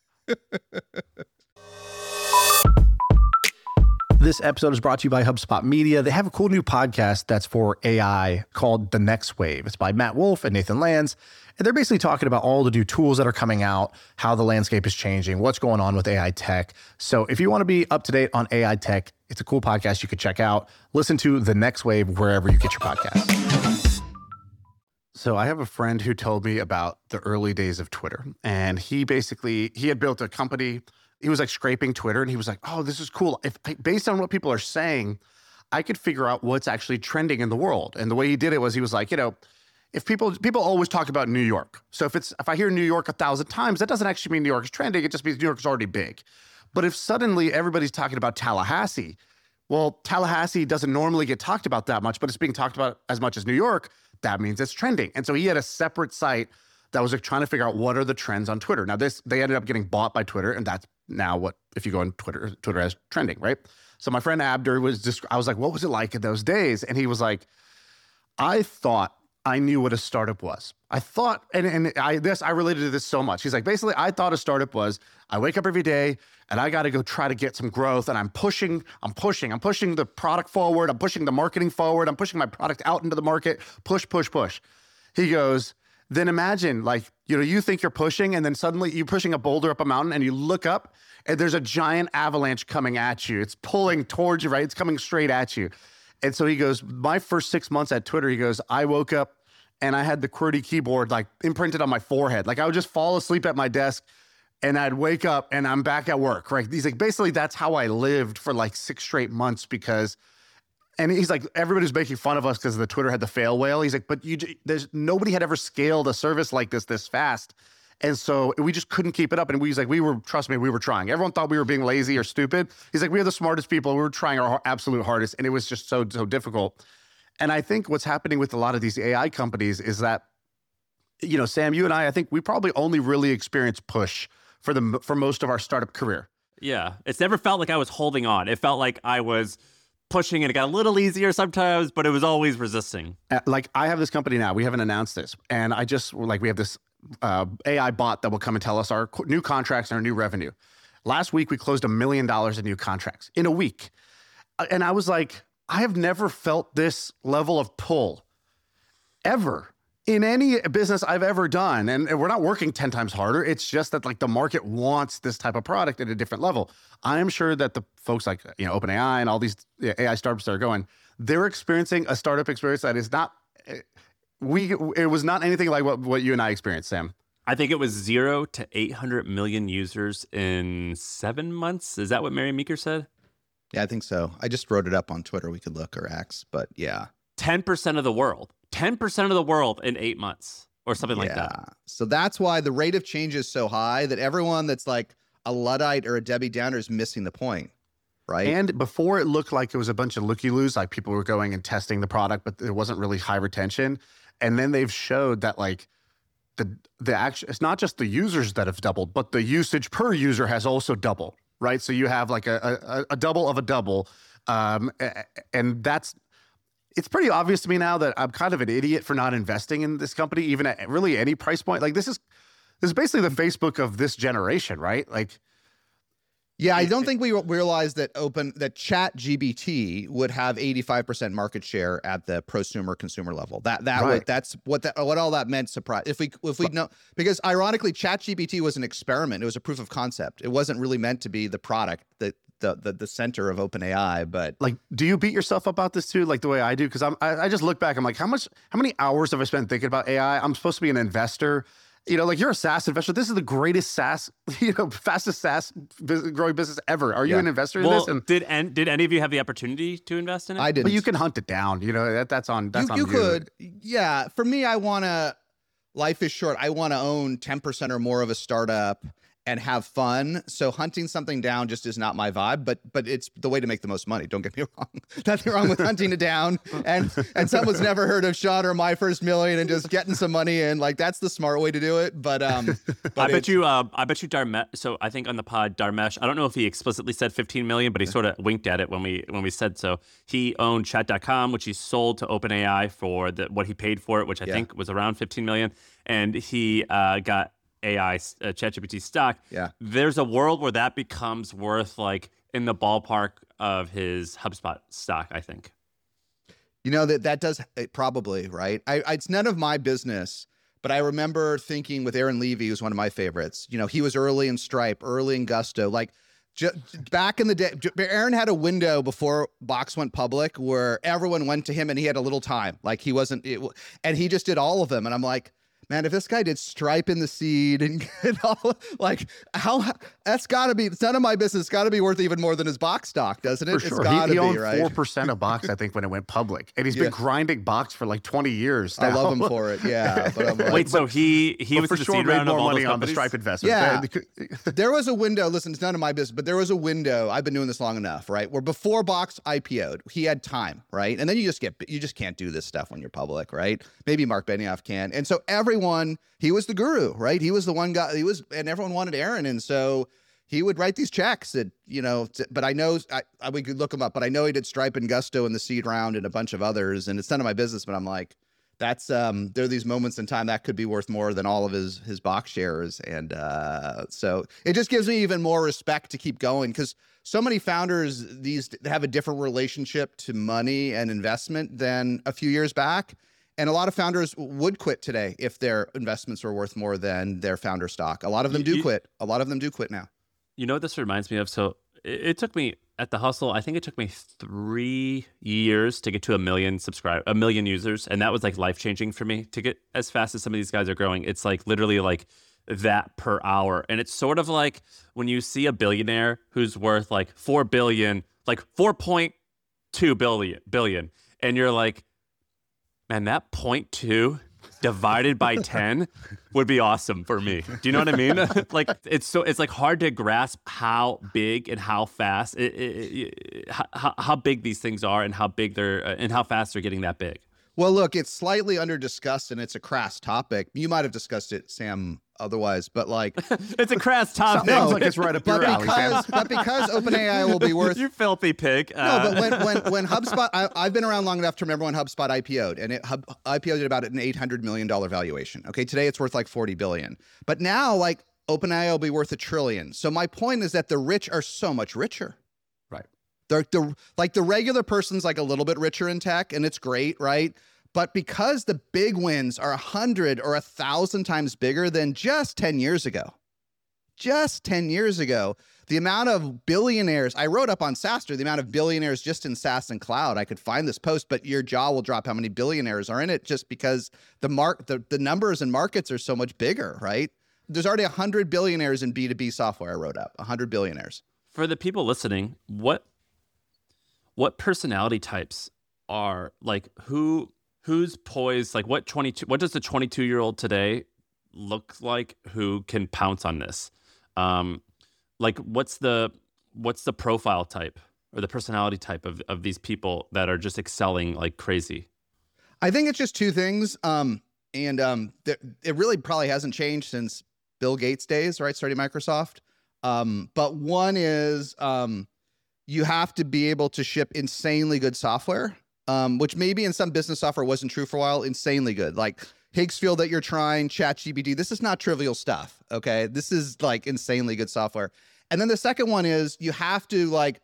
This episode is brought to you by HubSpot Media. They have a cool new podcast that's for A I called The Next Wave. It's by Matt Wolf and Nathan Lands. And they're basically talking about all the new tools that are coming out, how the landscape is changing, what's going on with A I tech. So if you want to be up to date on A I tech, it's a cool podcast you could check out. Listen to The Next Wave wherever you get your podcasts. So I have a friend who told me about the early days of Twitter. And he basically, he had built a company. He was like scraping Twitter and he was like, oh, this is cool. If based on what people are saying, I could figure out what's actually trending in the world. And the way he did it was he was like, you know, if people people always talk about New York. So if it's if I hear New York a thousand times, that doesn't actually mean New York is trending. It just means New York is already big. But if suddenly everybody's talking about Tallahassee, well, Tallahassee doesn't normally get talked about that much, but it's being talked about as much as New York. That means it's trending. And so he had a separate site that was like trying to figure out what are the trends on Twitter. Now this, they ended up getting bought by Twitter, and that's now what, if you go on Twitter, Twitter has trending, right? So my friend Abdur was just, I was like, what was it like in those days? And he was like, I thought I knew what a startup was. I thought, and, and I this I related to this so much. He's like, basically, I thought a startup was, I wake up every day and I got to go try to get some growth, and I'm pushing, I'm pushing, I'm pushing the product forward, I'm pushing the marketing forward, I'm pushing my product out into the market, push, push, push. He goes, then imagine like, you know, you think you're pushing and then suddenly you're pushing a boulder up a mountain and you look up and there's a giant avalanche coming at you. It's pulling towards you, right? It's coming straight at you. And so he goes, my first six months at Twitter, he goes, I woke up and I had the QWERTY keyboard like imprinted on my forehead. Like I would just fall asleep at my desk and I'd wake up and I'm back at work, right? He's like, basically that's how I lived for like six straight months because, and he's like, everybody's making fun of us because the Twitter had the fail whale. He's like, but you, there's nobody had ever scaled a service like this this fast. And so we just couldn't keep it up. And we was like, we were, trust me, we were trying. Everyone thought we were being lazy or stupid. He's like, we are the smartest people. We were trying our absolute hardest. And it was just so, so difficult. And I think what's happening with a lot of these A I companies is that, you know, Sam, you and I, I think we probably only really experienced push for the for most of our startup career. Yeah. It's never felt like I was holding on. It felt like I was pushing and it got a little easier sometimes, but it was always resisting. Uh, like I have this company now. We haven't announced this. And I just, like we have this uh, A I bot that will come and tell us our new contracts and our new revenue. Last week, we closed a million dollars in new contracts in a week. Uh, And I was like, I have never felt this level of pull ever in any business I've ever done. And we're not working ten times harder. It's just that like the market wants this type of product at a different level. I am sure that the folks like, you know, OpenAI and all these A I startups that are going, they're experiencing a startup experience that is not, we, it was not anything like what, what you and I experienced, Sam. I think it was zero to eight hundred million users in seven months. Is that what Mary Meeker said? Yeah, I think so. I just wrote it up on Twitter. We could look, or X, but yeah. ten percent of the world. ten percent of the world in eight months or something like Yeah. that. So that's why the rate of change is so high that everyone that's like a Luddite or a Debbie Downer is missing the point, right? And before it looked like it was a bunch of looky-loos, like people were going and testing the product, but there wasn't really high retention. And then they've showed that like the the action, it's not just the users that have doubled, but the usage per user has also doubled, right? So you have like a a, a double of a double, um, and that's it's pretty obvious to me now that I'm kind of an idiot for not investing in this company, even at really any price point. Like this is this is basically the Facebook of this generation, right? Like. Yeah, I don't think we realized that open that Chat G P T would have eighty-five percent market share at the prosumer consumer level. That that Right. would, that's what that what all that meant. Surprise! If we if we know, because ironically, Chat G P T was an experiment. It was a proof of concept. It wasn't really meant to be the product that the the, the center of OpenAI. But Like, do you beat yourself up about this too, like the way I do? Because I'm, I, I just look back. I'm like, how much, how many hours have I spent thinking about A I? I'm supposed to be an investor. You know, like you're a SaaS investor. This is the greatest SaaS, you know, fastest SaaS bus- growing business ever. Are you Yeah. an investor in Well, this? And, did and did any of you have the opportunity to invest in it? I didn't. but you can hunt it down. You know, that, that's on. That's you, on you could, yeah. For me, I want to. Life is short. I want to own ten percent or more of a startup and have fun. So hunting something down just is not my vibe. But but it's the way to make the most money. Don't get me wrong. Nothing wrong with hunting it down. And and someone's never heard of Sean or My First Million and just getting some money in. Like that's the smart way to do it. But um, but I bet it's- you. Uh, I bet you, Darmesh. So I think on the pod, Darmesh. I don't know if he explicitly said fifteen million, but he sort of winked at it when we when we said so. He owned Chat dot com, which he sold to OpenAI for the, what he paid for it, which I Yeah. think was around fifteen million, and he uh, got A I uh, ChatGPT stock. Yeah. There's a world where that becomes worth like in the ballpark of his HubSpot stock, I think. You know, that that does it probably, right? I, I it's none of my business, but I remember thinking with Aaron Levy, who's one of my favorites. You know, he was early in Stripe, early in Gusto. Like ju- back in the day, ju- Aaron had a window before Box went public where everyone went to him and he had a little time. Like he wasn't, it, w- and he just did all of them. And I'm like, man, if this guy did Stripe in the seed and, and all, like how that's got to be, it's none of my business. It's got to be worth even more than his Box stock, doesn't it? For It's sure. got He, to he be, owned right? four percent of Box, I think, when it went public. And he's Yeah. been grinding Box for like twenty years I now. love him for it. Yeah. But I'm like, Wait, so he he But was for in the sure seed made round of more all money those on the companies? Stripe investment. Yeah. there was a window. Listen, it's none of my business, but there was a window. I've been doing this long enough, right? Where before Box I P O'd, he had time, right? And then you just get, you just can't do this stuff when you're public, right? Maybe Mark Benioff can. And so everyone, he was the guru, right? He was the one guy. He was, and everyone wanted Aaron, and so he would write these checks. That you know, t- but I know I, I we could look him up, but I know he did Stripe and Gusto in the seed round and a bunch of others. And it's none of my business, but I'm like, that's um there are these moments in time that could be worth more than all of his his Box shares. And uh so it just gives me even more respect to keep going, because so many founders these have a different relationship to money and investment than a few years back. And a lot of founders would quit today if their investments were worth more than their founder stock. A lot of them You- do you- quit. A lot of them do quit now. You know what this reminds me of? So it, it took me at the Hustle. I think it took me three years to get to a million subscribe, a million users, and that was like life changing for me to get as fast as some of these guys are growing. It's like literally like that per hour, and it's sort of like when you see a billionaire who's worth like four billion, like four point two billion billion, and you're like, man, that point two divided by ten would be awesome for me. Do you know what I mean? Like it's so it's like hard to grasp how big and how fast it, it, it, how, how big these things are and how big they're uh, and how fast they're getting that big. Well, look, it's slightly under discussed and it's a crass topic. You might have discussed it, Sam, otherwise, but like it's a crass topic. Sounds like it's right up but your alley, Sam. because but because OpenAI will be worth You filthy pig. no, Uh, but when when when HubSpot, I, I've been around long enough to remember when HubSpot I P O'd, and it Hub, I P O'd at about an eight hundred million dollar valuation. Okay, today it's worth like forty billion, but now like OpenAI will be worth a trillion. So my point is that the rich are so much richer. Right. They're the like the regular person's like a little bit richer in tech, and it's great, right? But because the big wins are a hundred or a thousand times bigger than just ten years ago, just ten years ago, the amount of billionaires, I wrote up on SaaStr, the amount of billionaires just in SaaS and cloud, I could find this post, but your jaw will drop how many billionaires are in it just because the mark, the, the numbers and markets are so much bigger, right? There's already a hundred billionaires in B two B software, I wrote up, a hundred billionaires. For the people listening, what what personality types are like who who's poised, like what twenty-two what does the twenty-two year old today look like who can pounce on this? Um, like what's the what's the profile type or the personality type of, of these people that are just excelling like crazy? I think it's just two things. Um, and um, th- it really probably hasn't changed since Bill Gates' days, right? Starting Microsoft. Um, but one is um, you have to be able to ship insanely good software, um, which maybe in some business software wasn't true for a while, insanely good. Like Higgsfield that you're trying, ChatGPT, this is not trivial stuff, okay? This is like insanely good software. And then the second one is you have to like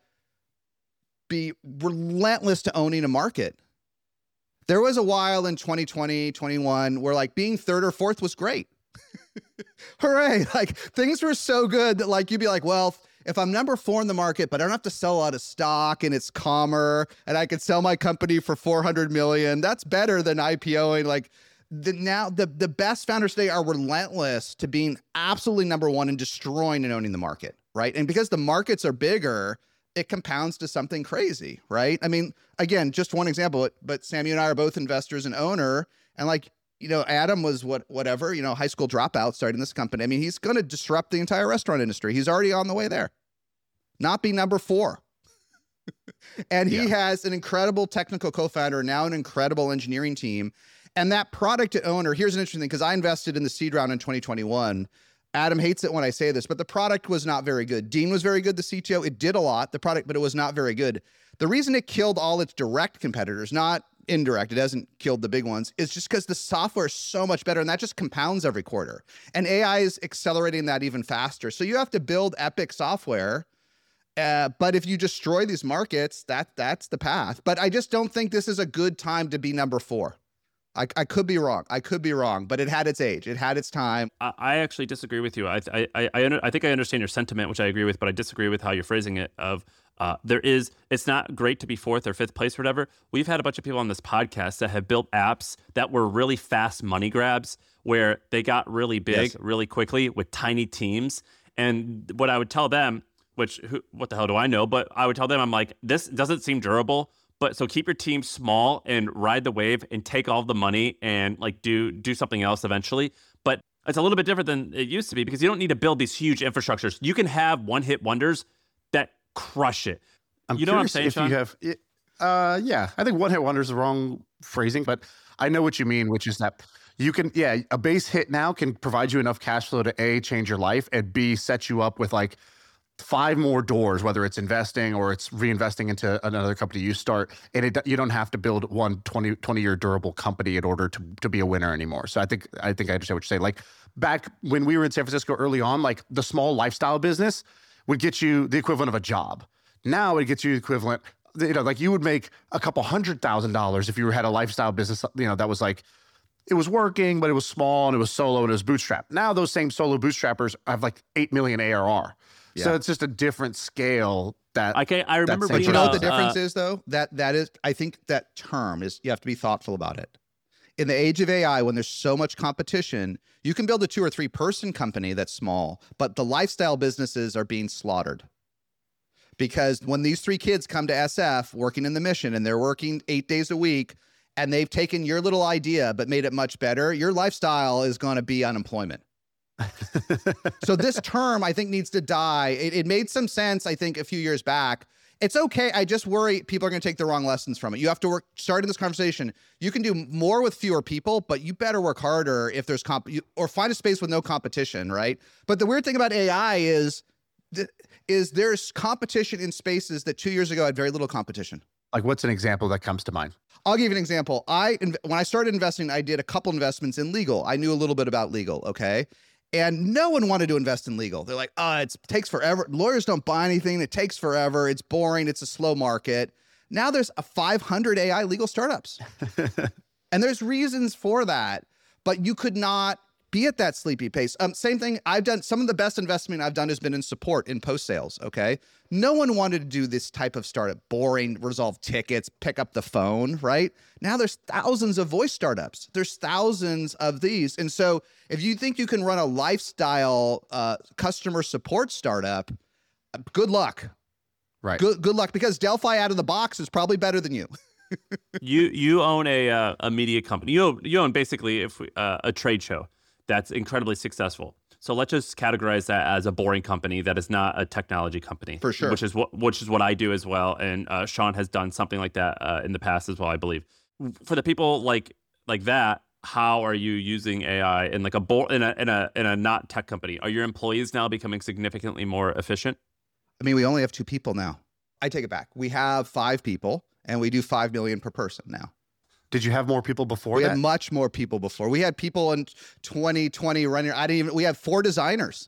be relentless to owning a market. There was a while in twenty twenty, twenty-one where like being third or fourth was great. Hooray. Like things were so good that like, you'd be like, well, if I'm number four in the market, but I don't have to sell a lot of stock and it's calmer and I could sell my company for four hundred million, that's better than IPOing. Like the, now the, the best founders today are relentless to being absolutely number one and destroying and owning the market. Right. And because the markets are bigger, it compounds to something crazy. Right. I mean, again, just one example, but, but Sam, you and I are both investors and owner, and like, you know, Adam was what, whatever, you know, high school dropout starting this company. I mean, he's going to disrupt the entire restaurant industry. He's already on the way there. Not be number four. And he yeah. has an incredible technical co-founder, now an incredible engineering team. And that product owner, here's an interesting thing, because I invested in the seed round in twenty twenty-one. Adam hates it when I say this, but the product was not very good. Dean was very good, the C T O. It did a lot, the product, but it was not very good. The reason it killed all its direct competitors, not indirect, it hasn't killed the big ones, is just because the software is so much better, and that just compounds every quarter. And A I is accelerating that even faster. So you have to build epic software, uh, but if you destroy these markets, that that's the path. But I just don't think this is a good time to be number four. I, I could be wrong. I could be wrong, but it had its age. It had its time. I, I actually disagree with you. I I I I, under, I think I understand your sentiment, which I agree with, but I disagree with how you're phrasing it. Of uh, there is, it's not great to be fourth or fifth place or whatever. We've had a bunch of people on this podcast that have built apps that were really fast money grabs, where they got really big yes. really quickly with tiny teams. And what I would tell them, which who, what the hell do I know? But I would tell them, I'm like, this doesn't seem durable. But so keep your team small and ride the wave and take all the money and like do do something else eventually. But it's a little bit different than it used to be, because you don't need to build these huge infrastructures. You can have one hit wonders that crush it. I'm you know what I'm saying, if Sean? You have, uh, yeah, I think one hit wonder is the wrong phrasing, but I know what you mean, which is that you can, yeah, a base hit now can provide you enough cash flow to A, change your life, and B, set you up with like five more doors, whether it's investing or it's reinvesting into another company you start. And it, you don't have to build one twenty, twenty year durable company in order to, to be a winner anymore. So I think, I think I understand what you're saying. Like back when we were in San Francisco early on, like the small lifestyle business would get you the equivalent of a job. Now it gets you the equivalent, you know, like you would make a couple hundred thousand dollars if you had a lifestyle business, you know, that was like, it was working, but it was small and it was solo and it was bootstrapped. Now those same solo bootstrappers have like eight million A R R. Yeah. So it's just a different scale that I can I remember but reading you know about, what the difference uh, is though? That that is I think that term is you have to be thoughtful about it. In the age of A I, when there's so much competition, you can build a two or three person company that's small, but the lifestyle businesses are being slaughtered. Because when these three kids come to S F working in the mission and they're working eight days a week and they've taken your little idea but made it much better, your lifestyle is going to be unemployment. So this term, I think, needs to die. It, it made some sense, I think, a few years back. It's okay. I just worry people are going to take the wrong lessons from it. You have to work, starting this conversation, you can do more with fewer people, but you better work harder if there's comp, you, or find a space with no competition, right? But the weird thing about A I is, is there's competition in spaces that two years ago had very little competition. Like, what's an example that comes to mind? I'll give you an example. I when I started investing, I did a couple investments in legal. I knew a little bit about legal, okay? And no one wanted to invest in legal. They're like, oh, it takes forever. Lawyers don't buy anything. It takes forever. It's boring. It's a slow market. Now there's a five hundred A I legal startups. And there's reasons for that, but you could not be at that sleepy pace. Um, same thing. I've done some of the best investment I've done has been in support in post sales. Okay. No one wanted to do this type of startup, boring, resolve tickets, pick up the phone, right? Now there's thousands of voice startups. There's thousands of these. And so if you think you can run a lifestyle uh, customer support startup, good luck. Right. Good, good luck, because Delphi out of the box is probably better than you. you you own a uh, a media company. You own, you own basically if we, uh, a trade show that's incredibly successful. So let's just categorize that as a boring company that is not a technology company. For sure. Which is what which is what I do as well. And uh, Sean has done something like that uh, in the past as well, I believe. For the people like like that, how are you using A I in like a bo- in a in a in a not tech company? Are your employees now becoming significantly more efficient? I mean, we only have two people now. I take it back. We have five people, and we do five million per person now. Did you have more people before we that? We had much more people before. We had people in twenty twenty running. I didn't even. We had four designers.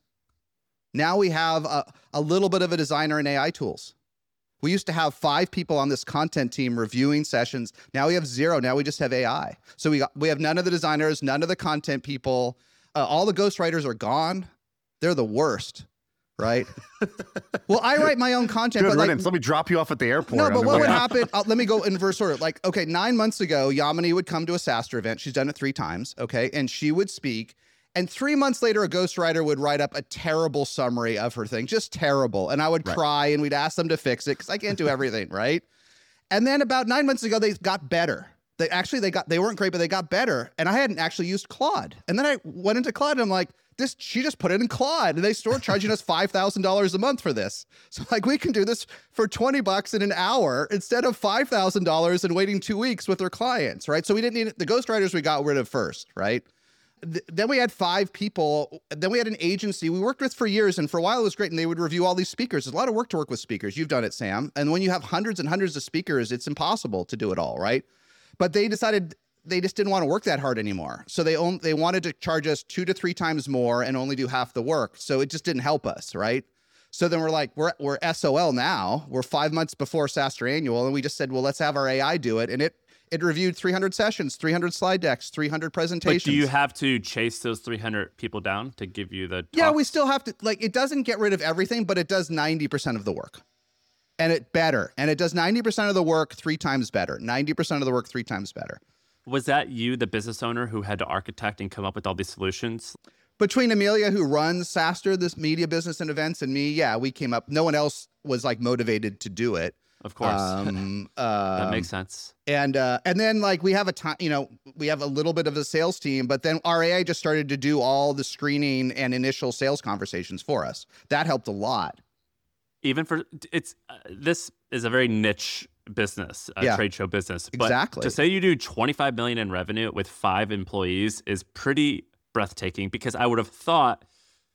Now we have a, a little bit of a designer in A I tools. We used to have five people on this content team reviewing sessions. Now we have zero. Now we just have A I. So we got, we have none of the designers, none of the content people. Uh, all the ghostwriters are gone. They're the worst. Right. Well, I write my own content. Good but like, riddance. Let me drop you off at the airport. No, but what would happen? Uh, let me go in reverse order. Like, okay, nine months ago, Yamini would come to a SaaStr event. She's done it three times. Okay. And she would speak. And three months later, a ghostwriter would write up a terrible summary of her thing, just terrible. And I would Right. cry and we'd ask them to fix it because I can't do everything. Right. And then about nine months ago, they got better. They actually, they got, they weren't great, but they got better. And I hadn't actually used Claude. And then I went into Claude and I'm like, this, she just put it in Claude and they start charging us five thousand dollars a month for this. So like we can do this for twenty bucks in an hour instead of five thousand dollars and waiting two weeks with their clients, right? So we didn't need the ghostwriters we got rid of first, right? Th- then we had five people. Then we had an agency we worked with for years. And for a while it was great. And they would review all these speakers. There's a lot of work to work with speakers. You've done it, Sam. And when you have hundreds and hundreds of speakers, it's impossible to do it all, right? But they decided they just didn't want to work that hard anymore. So they own, they wanted to charge us two to three times more and only do half the work. So it just didn't help us, right? So then we're like, we're we're S O L now. We're five months before SaaStr Annual, and we just said, well, let's have our A I do it. And it it reviewed three hundred sessions, three hundred slide decks, three hundred presentations. But do you have to chase those three hundred people down to give you the talks? Yeah, we still have to, like, it doesn't get rid of everything, but it does ninety percent of the work. And it better. And it does ninety percent of the work three times better. ninety percent of the work three times better. Was that you, the business owner, who had to architect and come up with all these solutions? Between Amelia, who runs SaaStr, this media business and events, and me, yeah, we came up. No one else was like motivated to do it. Of course. Um, that um, makes sense. And uh, and then like we have a time, you know, we have a little bit of a sales team, but then our A I just started to do all the screening and initial sales conversations for us. That helped a lot. Even for it's uh, this is a very niche business, a Yeah. trade show business. But Exactly. to say you do twenty-five million in revenue with five employees is pretty breathtaking, because I would have thought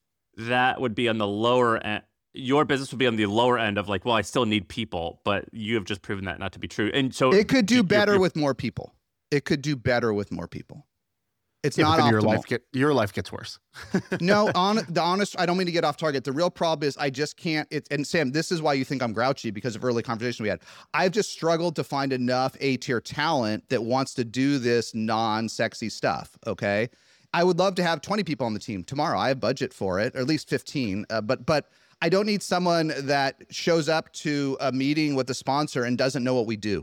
that would be on the lower end. Your business would be on the lower end of like, well, I still need people, but you have just proven that not to be true. And so It could do you- better you're- with more people. It could do better with more people. It's Yeah, but not then optimal. your life get your life gets worse. No, on the honest, I don't mean to get off target. The real problem is I just can't. It, and Sam, this is why you think I'm grouchy, because of early conversation we had. I've just struggled to find enough A-tier talent that wants to do this non-sexy stuff. Okay, I would love to have twenty people on the team tomorrow. I have budget for it, or at least fifteen. Uh, but but I don't need someone that shows up to a meeting with the sponsor and doesn't know what we do.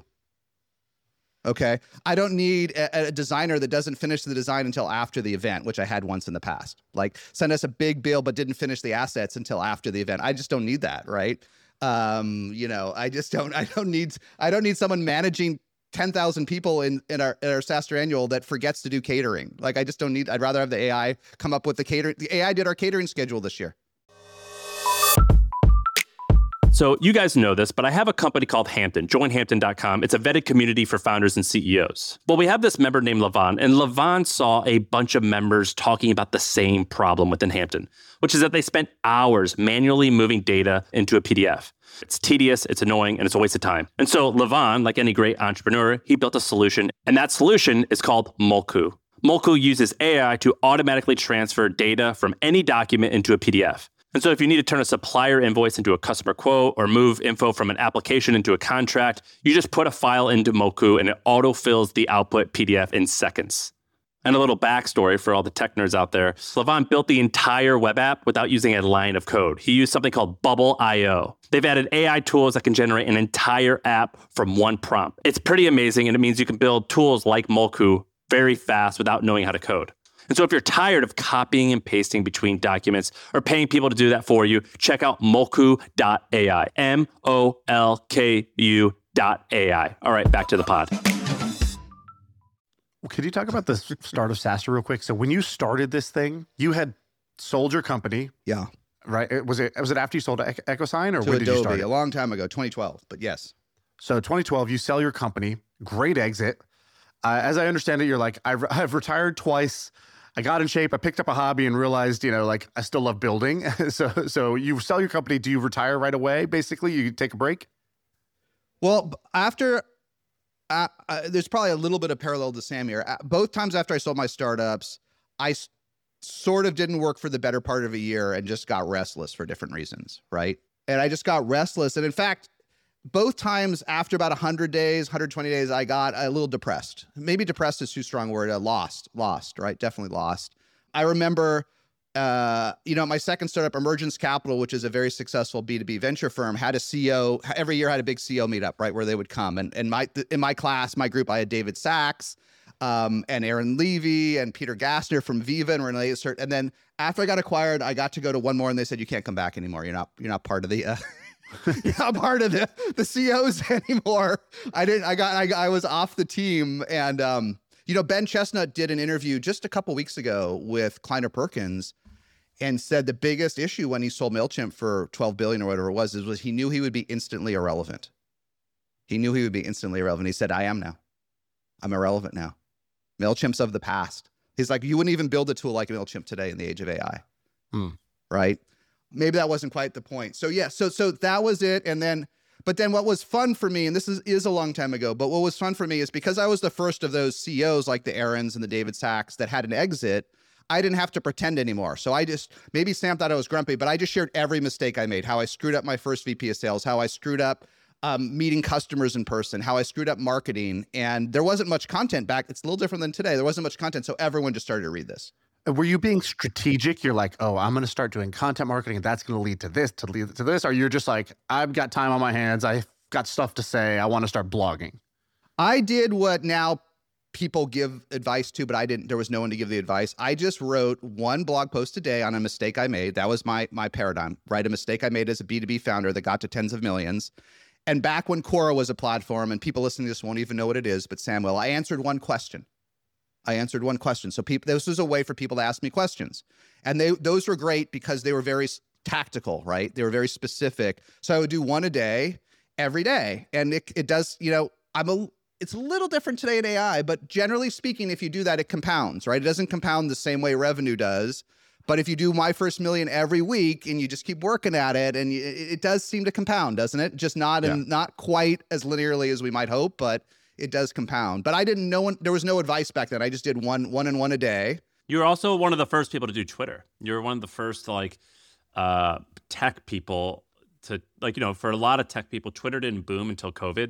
Okay. I don't need a, a designer that doesn't finish the design until after the event, which I had once in the past. Like send us a big bill, but didn't finish the assets until after the event. I just don't need that. Right. Um, you know, I just don't, I don't need, I don't need someone managing ten thousand people in, in our, in our SaaStr Annual that forgets to do catering. Like, I just don't need, I'd rather have the A I come up with the catering. The A I did our catering schedule this year. So you guys know this, but I have a company called Hampton, join hampton dot com. It's a vetted community for founders and C E Os. Well, we have this member named Levon, and Levon saw a bunch of members talking about the same problem within Hampton, which is that they spent hours manually moving data into a P D F. It's tedious, it's annoying, and it's a waste of time. And so Levon, like any great entrepreneur, he built a solution, and that solution is called Molku. Molku uses A I to automatically transfer data from any document into a P D F. And so if you need to turn a supplier invoice into a customer quote or move info from an application into a contract, you just put a file into Molku and it autofills the output P D F in seconds. And a little backstory for all the tech nerds out there, Levon built the entire web app without using a line of code. He used something called Bubble dot I O. They've added A I tools that can generate an entire app from one prompt. It's pretty amazing, and it means you can build tools like Molku very fast without knowing how to code. And so if you're tired of copying and pasting between documents or paying people to do that for you, check out Molku dot A I, M O L K U dot A I. All right, back to the pod. Could you talk about the start of SaaStr real quick? So when you started this thing, you had sold your company. Yeah. Right? It- Was it was it after you sold to Ec- EchoSign, or To when did you Adobe start it? a long time ago, twenty twelve, but yes. So twenty twelve, you sell your company. Great exit. Uh, as I understand it, you're like, I've, I've retired twice. I got in shape. I picked up a hobby and realized, you know, like I still love building. so so you sell your company. Do you retire right away? Basically, you take a break? Well, b- after, uh, uh, there's probably a little bit of parallel to Sam here. Uh, both times after I sold my startups, I s- sort of didn't work for the better part of a year and just got restless for different reasons, right? And I just got restless. And in fact, both times after about one hundred days, one hundred twenty days, I got a little depressed. Maybe depressed is too strong a word. Uh, lost, lost, right? Definitely lost. I remember, uh, you know, my second startup, Emergence Capital, which is a very successful B two B venture firm, had a C E O, every year had a big C E O meetup, right, where they would come. And, and my in my class, my group, I had David Sachs um, and Aaron Levy and Peter Gassner from Viva and Renee Assert. And then after I got acquired, I got to go to one more and they said, you can't come back anymore. You're not, you're not part of the... Uh, You're not part of the, the C E Os anymore. I didn't, I got, I, I was off the team. And, um, you know, Ben Chestnut did an interview just a couple weeks ago with Kleiner Perkins and said the biggest issue when he sold MailChimp for twelve billion or whatever it was, is was he knew he would be instantly irrelevant. He knew he would be instantly irrelevant. He said, I am now. I'm irrelevant now. MailChimp's of the past. He's like, you wouldn't even build a tool like MailChimp today in the age of A I. Hmm. Right? Maybe that wasn't quite the point. So yeah, so so that was it. And then, but then what was fun for me, and this is, is a long time ago, but what was fun for me is because I was the first of those C E Os like the Aarons and the David Sachs that had an exit, I didn't have to pretend anymore. So I just, maybe Sam thought I was grumpy, but I just shared every mistake I made, how I screwed up my first V P of sales, how I screwed up um, meeting customers in person, how I screwed up marketing. And there wasn't much content back. It's a little different than today. There wasn't much content. So everyone just started to read this. Were you being strategic? You're like, oh, I'm going to start doing content marketing and that's going to lead to this, to lead to this. Or you're just like, I've got time on my hands. I've got stuff to say. I want to start blogging. I did what now people give advice to, but I didn't, there was no one to give the advice. I just wrote one blog post a day on a mistake I made. That was my, my paradigm, right? A mistake I made as a B two B founder that got to tens of millions. And back when Quora was a platform, and people listening to this won't even know what it is, but Sam will, I answered one question. I answered one question. So people, this was a way for people to ask me questions. And they, those were great because they were very tactical, right? They were very specific. So I would do one a day, every day. And it, it does, you know, I'm a, it's a little different today in A I, but generally speaking, if you do that, it compounds, right? It doesn't compound the same way revenue does. But if you do My First Million every week and you just keep working at it, and you, it, it does seem to compound, doesn't it? Just not, Yeah. in, not quite as linearly as we might hope, but it does compound. But I didn't know, there was no advice back then. I just did one, one and one a day. You were also one of the first people to do Twitter. You were one of the first like uh, tech people to like, you know, for a lot of tech people, Twitter didn't boom until COVID.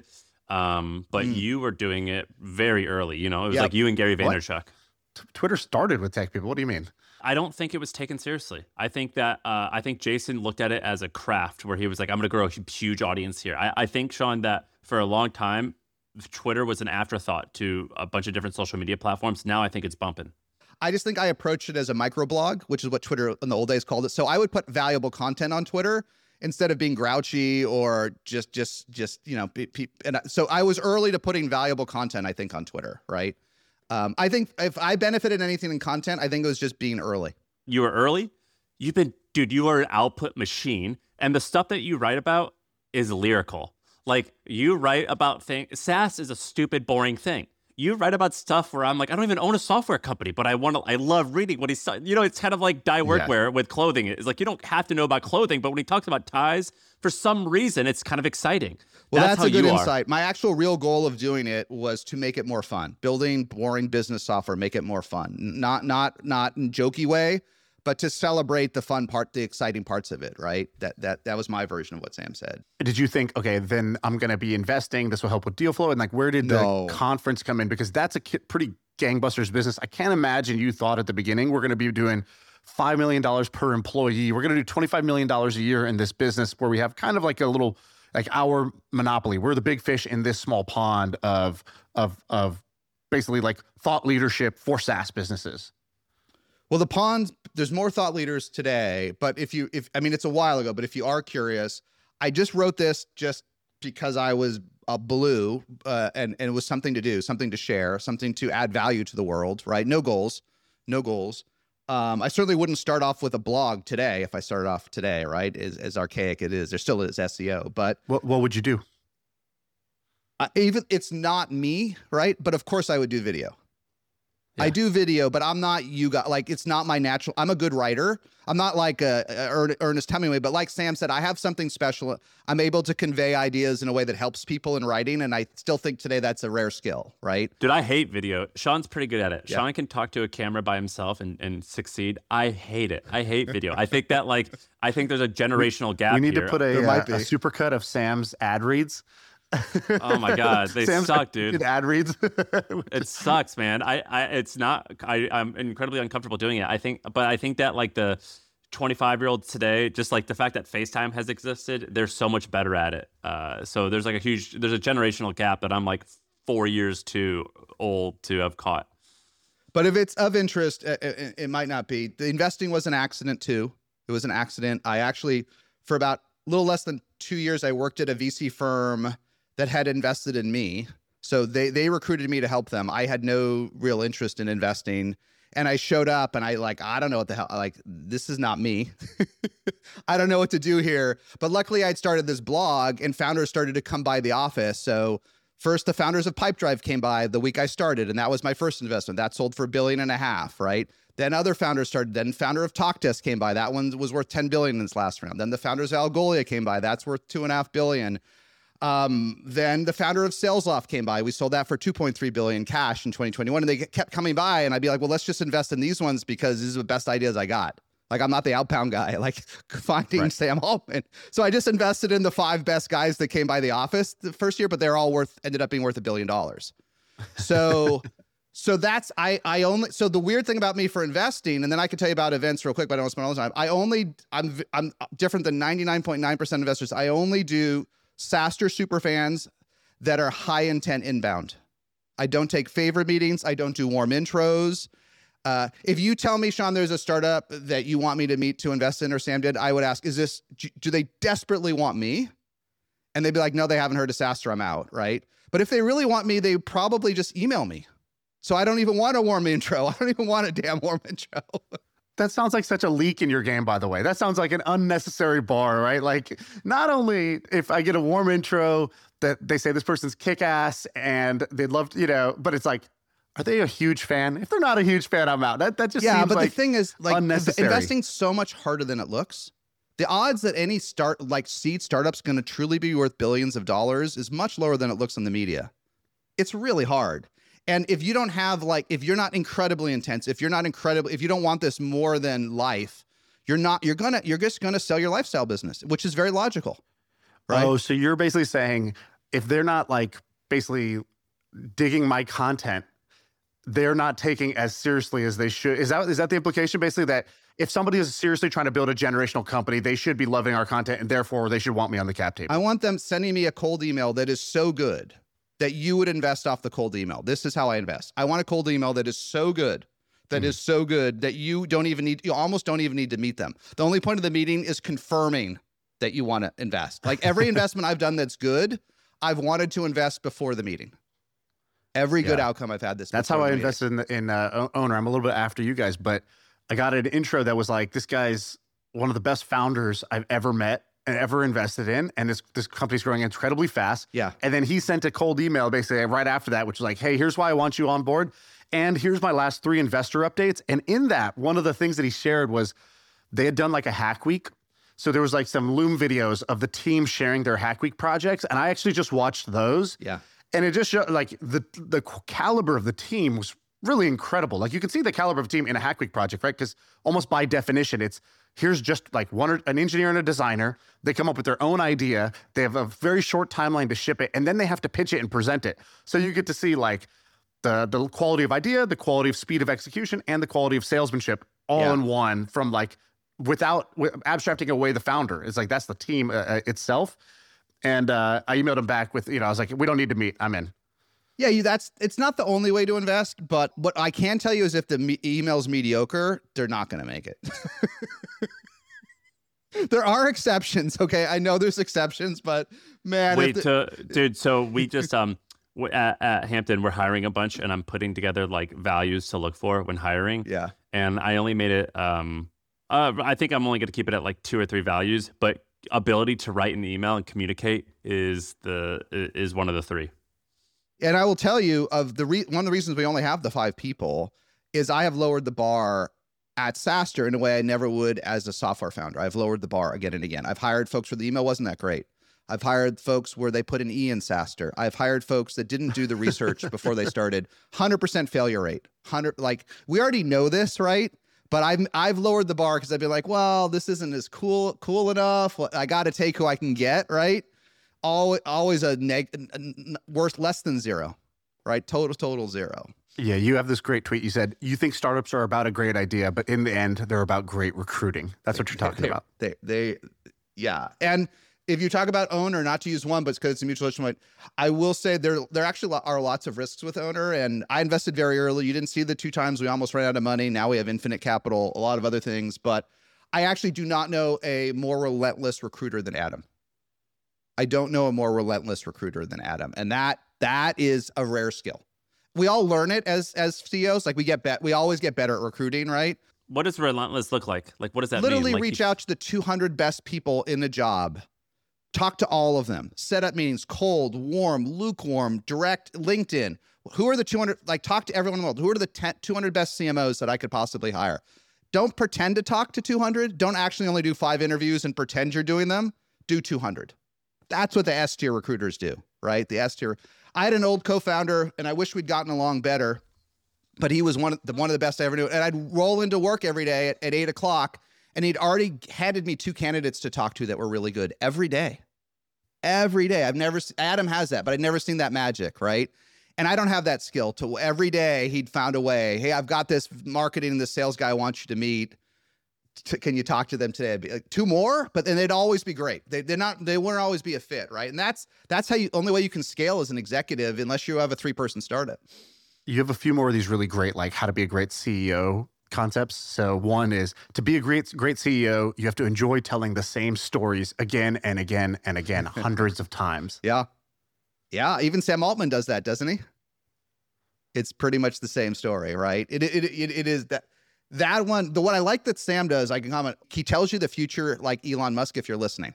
Um, but Mm. you were doing it very early. You know, it was Yep. like you and Gary What? Vaynerchuk. T- Twitter started with tech people. What do you mean? I don't think it was taken seriously. I think that uh, I think Jason looked at it as a craft where he was like, I'm going to grow a hu- huge audience here. I, I think, Sean, that for a long time, Twitter was an afterthought to a bunch of different social media platforms. Now I think it's bumping. I just think I approached it as a microblog, which is what Twitter in the old days called it. So I would put valuable content on Twitter instead of being grouchy or just, just, just, you know, pe- pe- and I- so I was early to putting valuable content, I think, on Twitter, right? Um, I think if I benefited anything in content, I think it was just being early. You were early. You've been, dude, you are an output machine. And the stuff that you write about, is lyrical. Like, you write about things. SaaS is a stupid, boring thing. You write about stuff where I'm like, I don't even own a software company, but I want to, I love reading what he's, you know, it's kind of like dye workwear yeah. with clothing. It's like, you don't have to know about clothing, but when he talks about ties, for some reason, it's kind of exciting. Well, that's, that's how a good you insight. Are. My actual real goal of doing it was to make it more fun. Building boring business software, make it more fun. Not, not, not in a jokey way, but to celebrate the fun part, the exciting parts of it, right? That that that was my version of what Sam said. Did you think, okay, then I'm going to be investing, this will help with deal flow? And like, where did no. the conference come in? Because that's a pretty gangbusters business. I can't imagine you thought at the beginning, we're going to be doing five million dollars per employee. We're going to do twenty-five million dollars a year in this business where we have kind of like a little, like our monopoly. We're the big fish in this small pond of, of, of basically like thought leadership for SaaS businesses. Well, the pond, there's more thought leaders today, but if you, if, I mean, it's a while ago, but if you are curious, I just wrote this just because I was a blue uh, and, and it was something to do, something to share, something to add value to the world, right? No goals, no goals. Um, I certainly wouldn't start off with a blog today if I started off today, right? As, as archaic it is, there still is S E O, but what, what would you do? Uh, even it's not me, right? But of course I would do video. Yeah. I do video, but I'm not you got like, it's not my natural. I'm a good writer. I'm not like a, a Ernest Hemingway, but like Sam said, I have something special. I'm able to convey ideas in a way that helps people in writing. And I still think today that's a rare skill, right? Dude, I hate video. Sean's pretty good at it. Yeah. Sean can talk to a camera by himself and, and succeed. I hate it. I hate video. I think that like, I think there's a generational gap We need here. to put a, uh, a supercut of Sam's ad reads. Oh my God, they Sam's suck, dude. Ad reads. It sucks, man. I, I, it's not. I, I'm incredibly uncomfortable doing it. I think, but I think that like the twenty-five year olds today, just like the fact that FaceTime has existed, they're so much better at it. Uh, so there's like a huge, there's a generational gap that I'm like four years too old to have caught. But if it's of interest, it, it might not be. The investing was an accident too. It was an accident. I actually, for about a little less than two years, I worked at a V C firm that had invested in me. So they they recruited me to help them. I had no real interest in investing. And I showed up and I like, I don't know what the hell, like, this is not me. I don't know what to do here. But luckily I'd started this blog and founders started to come by the office. So first the founders of Pipedrive came by the week I started. And that was my first investment. That sold for a billion and a half, right? Then other founders started. Then founder of TalkDesk came by. That one was worth ten billion in its last round. Then the founders of Algolia came by. That's worth two and a half billion. Um, then the founder of SalesLoft came by. We sold that for two point three billion cash in twenty twenty-one. And they kept coming by and I'd be like, well, let's just invest in these ones because these are the best ideas I got. Like, I'm not the outbound guy, like finding right. Sam Altman. So I just invested in the five best guys that came by the office the first year, but they're all worth, ended up being worth a billion dollars. So, so that's, I, I only, so the weird thing about me for investing, and then I can tell you about events real quick, but I don't spend all the time. I only, I'm, I'm different than ninety-nine point nine percent investors. I only do SaaStr superfans that are high intent inbound. I don't take favor meetings. I don't do warm intros. Uh, if you tell me, Sean, there's a startup that you want me to meet to invest in, or Sam did, I would ask, is this, do they desperately want me? And they'd be like, no, they haven't heard of SaaStr, I'm out, right? But if they really want me, they probably just email me. So I don't even want a warm intro. I don't even want a damn warm intro. That sounds like such a leak in your game, by the way. That sounds like an unnecessary bar, right? Like, not only if I get a warm intro that they say this person's kick-ass and they'd love to, you know, but it's like, are they a huge fan? If they're not a huge fan, I'm out. That that just yeah, seems but like the thing is, like, unnecessary. Investing's so much harder than it looks. The odds that any start like seed startup's going to truly be worth billions of dollars is much lower than it looks in the media. It's really hard. And if you don't have like, if you're not incredibly intense, if you're not incredibly, if you don't want this more than life, you're not, you're gonna, you're just gonna sell your lifestyle business, which is very logical, right? Oh, so you're basically saying if they're not like basically digging my content, they're not taking as seriously as they should. Is that, is that the implication basically, that if somebody is seriously trying to build a generational company, they should be loving our content and therefore they should want me on the cap table? I want them sending me a cold email that is so good that you would invest off the cold email. This is how I invest. I want a cold email that is so good, that mm. is so good that you don't even need, you almost don't even need to meet them. The only point of the meeting is confirming that you want to invest. Like every investment I've done that's good, I've wanted to invest before the meeting. Every good yeah. outcome I've had this. That's how I invested in, in uh, Owner. I'm a little bit after you guys, but I got an intro that was like, this guy's one of the best founders I've ever met. ever invested in, and this this company's growing incredibly fast. Yeah. And then he sent a cold email basically right after that, which was like, hey, here's why I want you on board, and here's my last three investor updates. And in that, one of the things that he shared was they had done like a hack week. So there was like some Loom videos of the team sharing their hack week projects, and I actually just watched those. Yeah. And it just showed like the the caliber of the team was really incredible. Like you can see the caliber of the team in a hack week project, right? Because almost by definition, it's here's just like one or, an engineer and a designer. They come up with their own idea. They have a very short timeline to ship it, and then they have to pitch it and present it. So you get to see like the the quality of idea, the quality of speed of execution, and the quality of salesmanship all Yeah. in one from like without w- abstracting away the founder. It's like that's the team uh, itself. And uh, I emailed him back with, you know, I was like, we don't need to meet. I'm in. Yeah, you, that's it's not the only way to invest, but what I can tell you is if the me- email's mediocre, they're not going to make it. There are exceptions, okay? I know there's exceptions, but man, Wait, if the- to, dude. So we just um w- at, at Hampton, we're hiring a bunch, and I'm putting together like values to look for when hiring. yeah, And I only made it. Um, uh, I think I'm only going to keep it at like two or three values, but ability to write an email and communicate is the is one of the three. and I will tell you of the re- one of the reasons we only have the five people is I have lowered the bar at SaaStr in a way I never would as a software founder. I've lowered the bar again and again. I've hired folks where the email wasn't that great. I've hired folks where they put an E in SaaStr. I've hired folks that didn't do the research before they started. one hundred percent failure rate. one hundred like we already know this, right? But I've I've lowered the bar because I've been like, well, this isn't as cool cool enough. Well, I got to take who I can get, right? Always always a neg a n- worse less than zero, right? Total total zero. Yeah, you have this great tweet. You said, you think startups are about a great idea, but in the end, they're about great recruiting. That's what you're talking They- about. They they yeah. And if you talk about owner, not to use one, but because it's a mutual issue, I will say there there actually lo- are lots of risks with owner. And I invested very early. You didn't see the two times we almost ran out of money. Now we have infinite capital, a lot of other things. But I actually do not know a more relentless recruiter than Adam. I don't know a more relentless recruiter than Adam. And that that is a rare skill. We all learn it as as C E Os. Like we get bet, we always get better at recruiting, right? What does relentless look like? Like, what does that Literally mean? Like, reach you- out to the two hundred best people in the job. Talk to all of them. Set up meetings, cold, warm, lukewarm, direct, LinkedIn. Who are the two hundred, like talk to everyone in the world. Who are the ten, two hundred best C M Os that I could possibly hire? Don't pretend to talk to two hundred. Don't actually only do five interviews and pretend you're doing them. Do two hundred. That's what the S tier recruiters do, right? The S tier. I had an old co-founder and I wish we'd gotten along better, but he was one of the, one of the best I ever knew. And I'd roll into work every day at, at eight o'clock and he'd already handed me two candidates to talk to that were really good every day. Every day. I've never, Adam has that, but I've never seen that magic, right? And I don't have that skill to every day he'd found a way. Hey, I've got this marketing and this sales guy I want you to meet. T- can you talk to them today? I'd be like, two more, but then they'd always be great. They, they're not, they wouldn't always be a fit, right? And that's, that's how you, only way you can scale as an executive, unless you have a three person startup. You have a few more of these really great, like how to be a great C E O concepts. So one is to be a great, great C E O, you have to enjoy telling the same stories again and again and again, hundreds of times. Yeah. Yeah. Even Sam Altman does that, doesn't he? It's pretty much the same story, right? It, it, it, it is that, that one, the one I like that Sam does, I can comment, he tells you the future like Elon Musk if you're listening.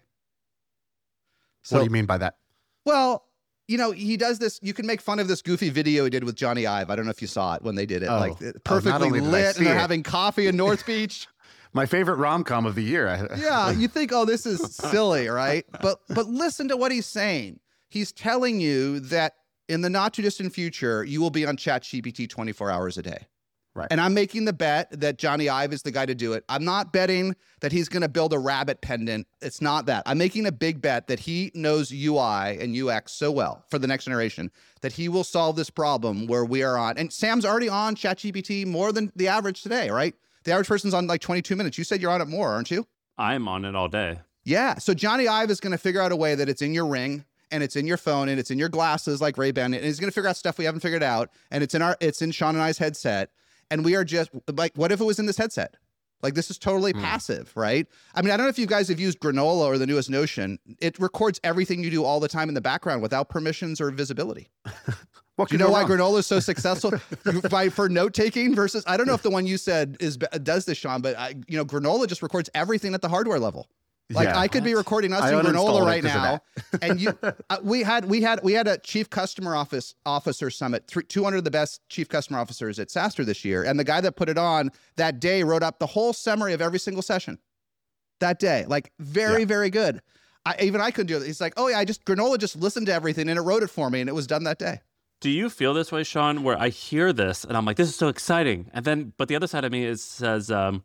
So, What do you mean by that? well, you know, he does this, you can make fun of this goofy video he did with Johnny Ive. I don't know if you saw it when they did it. Oh. Like Oh, not perfectly only did I lit see and they're it. having coffee in North Beach. My favorite rom-com of the year. I- Yeah, you think, oh, this is silly, right? But but listen to what he's saying. He's telling you that in the not too distant future, you will be on ChatGPT twenty-four hours a day. Right. And I'm making the bet that Johnny Ive is the guy to do it. I'm not betting that he's going to build a rabbit pendant. It's not that. I'm making a big bet that he knows U I and U X so well for the next generation that he will solve this problem where we are on. And Sam's already on ChatGPT more than the average today, right? The average person's on like twenty-two minutes. You said you're on it more, aren't you? I'm on it all day. Yeah. So Johnny Ive is going to figure out a way that it's in your ring and it's in your phone and it's in your glasses like Ray-Ban. And he's going to figure out stuff we haven't figured out. And it's in our, it's in Sean and I's headset. And we are just like, what if it was in this headset? Like, this is totally Hmm. passive, right? I mean, I don't know if you guys have used Granola or the newest Notion. It records everything you do all the time in the background without permissions or visibility. What Do you could know go why wrong? Granola is so successful? By for note taking versus, I don't know if the one you said is does this, Sean, but I, you know, Granola just records everything at the hardware level. Like Yeah. I could be recording us I in uninstalled granola it right 'cause of now, and you, uh, we had we had we had a chief customer office officer summit, th- two hundred of the best chief customer officers at SaaStr this year, and the guy that put it on that day wrote up the whole summary of every single session that day. Like very Yeah. very good. I, even I couldn't do it. He's like, oh yeah, I just granola just listened to everything and it wrote it for me, and it was done that day. Do you feel this way, Sean, where I hear this and I'm like, this is so exciting. And then, but the other side of me is says, um,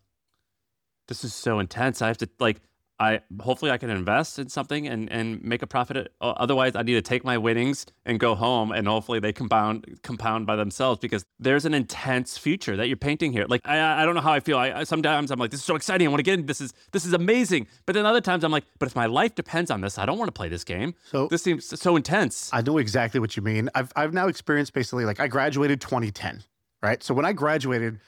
this is so intense. I have to like, I hopefully I can invest in something and, and make a profit. Otherwise, I need to take my winnings and go home, and hopefully they compound compound by themselves, because there's an intense future that you're painting here. Like I I don't know how I feel. I, I sometimes I'm like, this is so exciting. I want to get in. This is this is amazing. But then other times I'm like, but if my life depends on this, I don't want to play this game. So- this seems so intense. I know exactly what you mean. I've I've now experienced basically like I graduated twenty ten, right? So when I graduated,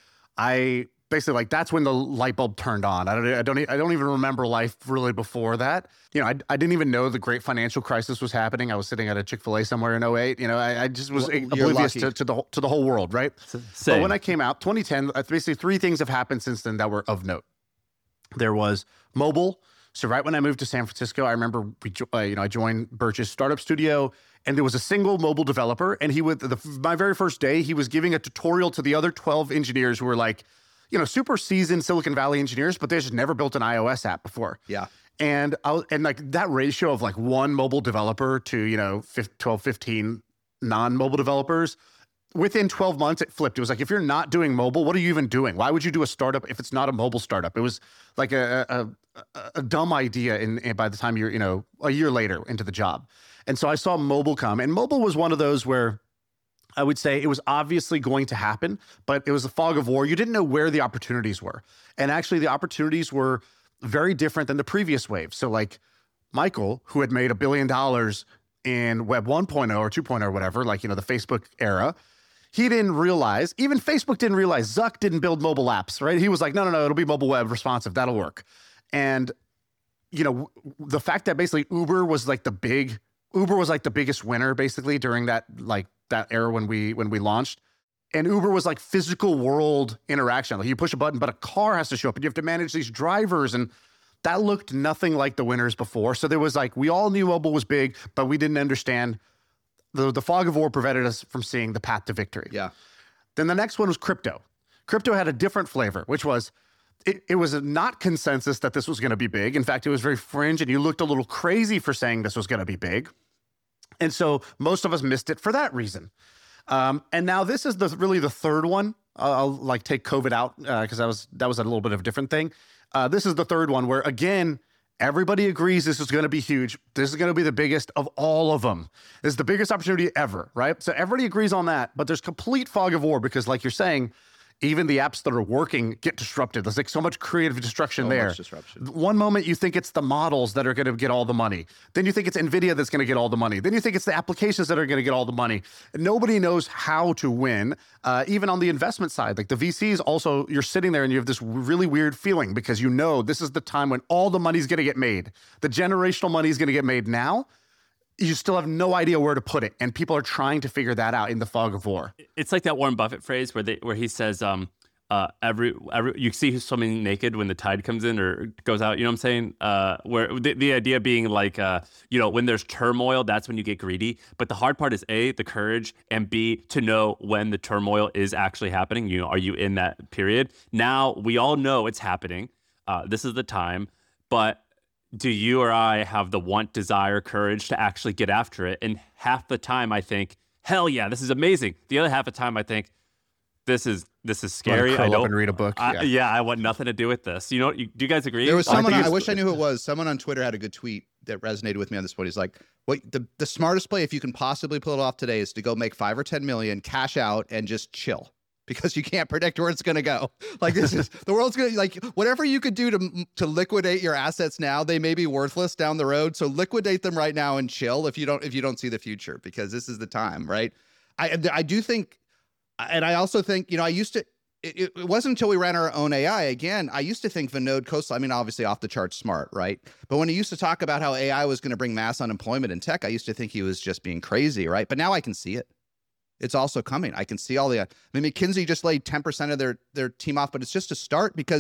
I basically like that's when the light bulb turned on. I don't I don't e- I don't even remember life really before that. You know, I, I didn't even know the great financial crisis was happening. I was sitting at a Chick-fil-A somewhere in oh eight. You know, I, I just was Well, you're oblivious lucky. to, to the whole- to the whole world, right? But Same. when I came out, twenty ten, uh, basically three things have happened since then that were of note. There was mobile. So right when I moved to San Francisco, I remember we, jo- uh, you know, I joined Birch's startup studio, and there was a single mobile developer, and he would the my very first day he was giving a tutorial to the other twelve engineers who were like, you know, super seasoned Silicon Valley engineers, but they just never built an iOS app before. Yeah. And I was, and like that ratio of like one mobile developer to, you know, twelve, fifteen non-mobile developers, within twelve months, it flipped. It was like, if you're not doing mobile, what are you even doing? Why would you do a startup if it's not a mobile startup? It was like a a, a, a dumb idea in, in by the time you're, you know, a year later into the job. And so I saw mobile come, and mobile was one of those where I would say it was obviously going to happen, but it was a fog of war. You didn't know where the opportunities were. And actually the opportunities were very different than the previous wave. So like Michael, who had made a billion dollars in Web one point oh or two point oh or whatever, like, you know, the Facebook era, he didn't realize, even Facebook didn't realize, Zuck didn't build mobile apps, right? He was like, no, no, no, it'll be mobile web responsive. That'll work. And, you know, the fact that basically Uber was like the big, Uber was like the biggest winner basically during that, like that era when we, when we launched. And Uber was like physical world interaction. Like you push a button, but a car has to show up and you have to manage these drivers. And that looked nothing like the winners before. So there was like, we all knew mobile was big, but we didn't understand the, the fog of war prevented us from seeing the path to victory. Yeah. Then the next one was crypto. Crypto had a different flavor, which was, it, it was not consensus that this was going to be big. In fact, it was very fringe and you looked a little crazy for saying this was going to be big. And so most of us missed it for that reason. Um, and now this is the really the third one. I'll, I'll like take COVID out because uh, that was that was a little bit of a different thing. Uh, this is the third one where, again, everybody agrees this is going to be huge. This is going to be the biggest of all of them. This is the biggest opportunity ever, right? So everybody agrees on that, but there's complete fog of war because, like you're saying, even the apps that are working get disrupted. There's like so much creative destruction So there. much disruption. One moment you think it's the models that are going to get all the money. Then you think it's NVIDIA that's going to get all the money. Then you think it's the applications that are going to get all the money. Nobody knows how to win, uh, even on the investment side. Like the V Cs also, you're sitting there and you have this really weird feeling because you know this is the time when all the money's going to get made. The generational money is going to get made now. You still have no idea where to put it. And people are trying to figure that out in the fog of war. It's like that Warren Buffett phrase where they where he says, um, uh, every every you see who's swimming naked when the tide comes in or goes out. You know what I'm saying? Uh, where the, the idea being like, uh, you know, when there's turmoil, that's when you get greedy. But the hard part is A, the courage, and B, to know when the turmoil is actually happening. You know, are you in that period? Now we all know it's happening. Uh, this is the time, but do you or I have the want, desire, courage to actually get after it? And half the time I think, hell yeah, this is amazing. The other half of the time I think, this is this is scary. Curl I up don't and read a book. I, Yeah. yeah. I want nothing to do with this. You know, you, do you guys agree? There was I someone, think I, it's- wish I knew who it was. Someone on Twitter had a good tweet that resonated with me on this point. He's like, what the, the smartest play, if you can possibly pull it off today, is to go make five or ten million, cash out, and just chill. Because you can't predict where it's going to go. Like this is the world's going to like whatever you could do to to liquidate your assets now, they may be worthless down the road. So liquidate them right now and chill if you don't if you don't see the future, because this is the time, right? I I do think, and I also think, you know, I used to. It, it wasn't until we ran our own A I again. I used to think Vinod Khosla, I mean, obviously off the charts smart, right? But when he used to talk about how A I was going to bring mass unemployment in tech, I used to think he was just being crazy, right? But now I can see it. It's also coming. I can see all the, I mean, McKinsey just laid ten percent of their, their team off, but it's just a start because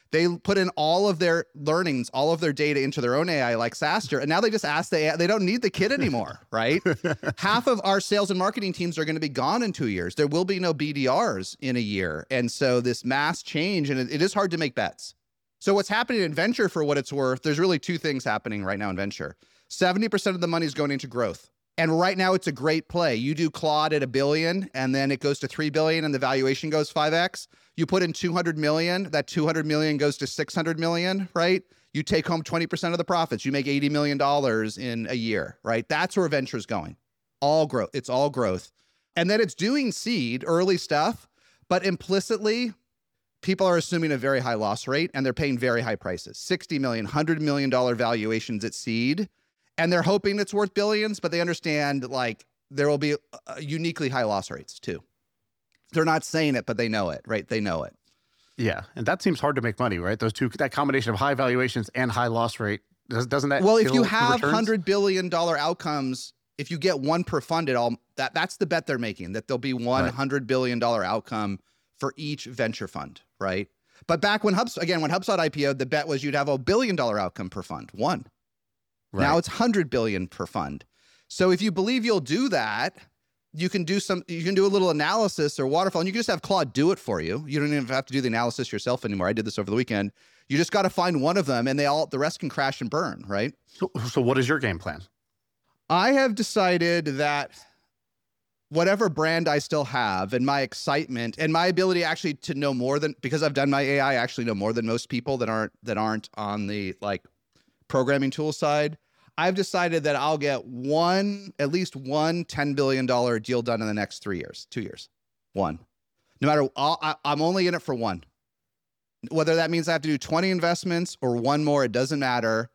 They put in all of their learnings, all of their data into their own A I like SaaStr, and now they just ask the A I, they don't need the kid anymore, right? Half of our sales and marketing teams are going to be gone in two years. There will be no B D Rs in a year. And so this mass change, and it, it is hard to make bets. So what's happening in venture, for what it's worth, there's really two things happening right now in venture. seventy percent of the money is going into growth. And right now it's a great play. You do Claude at a billion, and then it goes to three billion and the valuation goes five X. You put in two hundred million, that two hundred million goes to six hundred million, right? You take home twenty percent of the profits. You make eighty million dollars in a year, right? That's where venture's going. All growth. It's all growth. And then it's doing seed, early stuff, but implicitly, people are assuming a very high loss rate and they're paying very high prices, sixty million, one hundred million dollars valuations at seed. And they're hoping it's worth billions, but they understand like there will be uh, uniquely high loss rates too. They're not saying it, but they know it, right? They know it. Yeah, and that seems hard to make money, right? Those two, that combination of high valuations and high loss rate, does, doesn't that? Well, if you kill have returns? one hundred billion dollars outcomes, if you get one per fund, it all that that's the bet they're making, that there'll be one Right. one hundred billion dollars outcome for each venture fund, right? But back when HubSpot, again, when HubSpot I P O'd, the bet was you'd have a billion dollar outcome per fund, one. Right. Now it's one hundred billion per fund. So if you believe you'll do that, you can do some, you can do a little analysis or waterfall, and you can just have Claude do it for you. You don't even have to do the analysis yourself anymore. I did this over the weekend. You just got to find one of them, and they all, the rest can crash and burn, right? So, so what is your game plan? I have decided that whatever brand I still have and my excitement and my ability actually to know more than, because I've done my A I, I actually know more than most people that aren't, that aren't on the like programming tool side. I've decided that I'll get one, at least one ten billion dollars deal done in the next three years, two years, one. No matter, I'll, I, I'm only in it for one. Whether that means I have to do twenty investments or one more, it doesn't matter.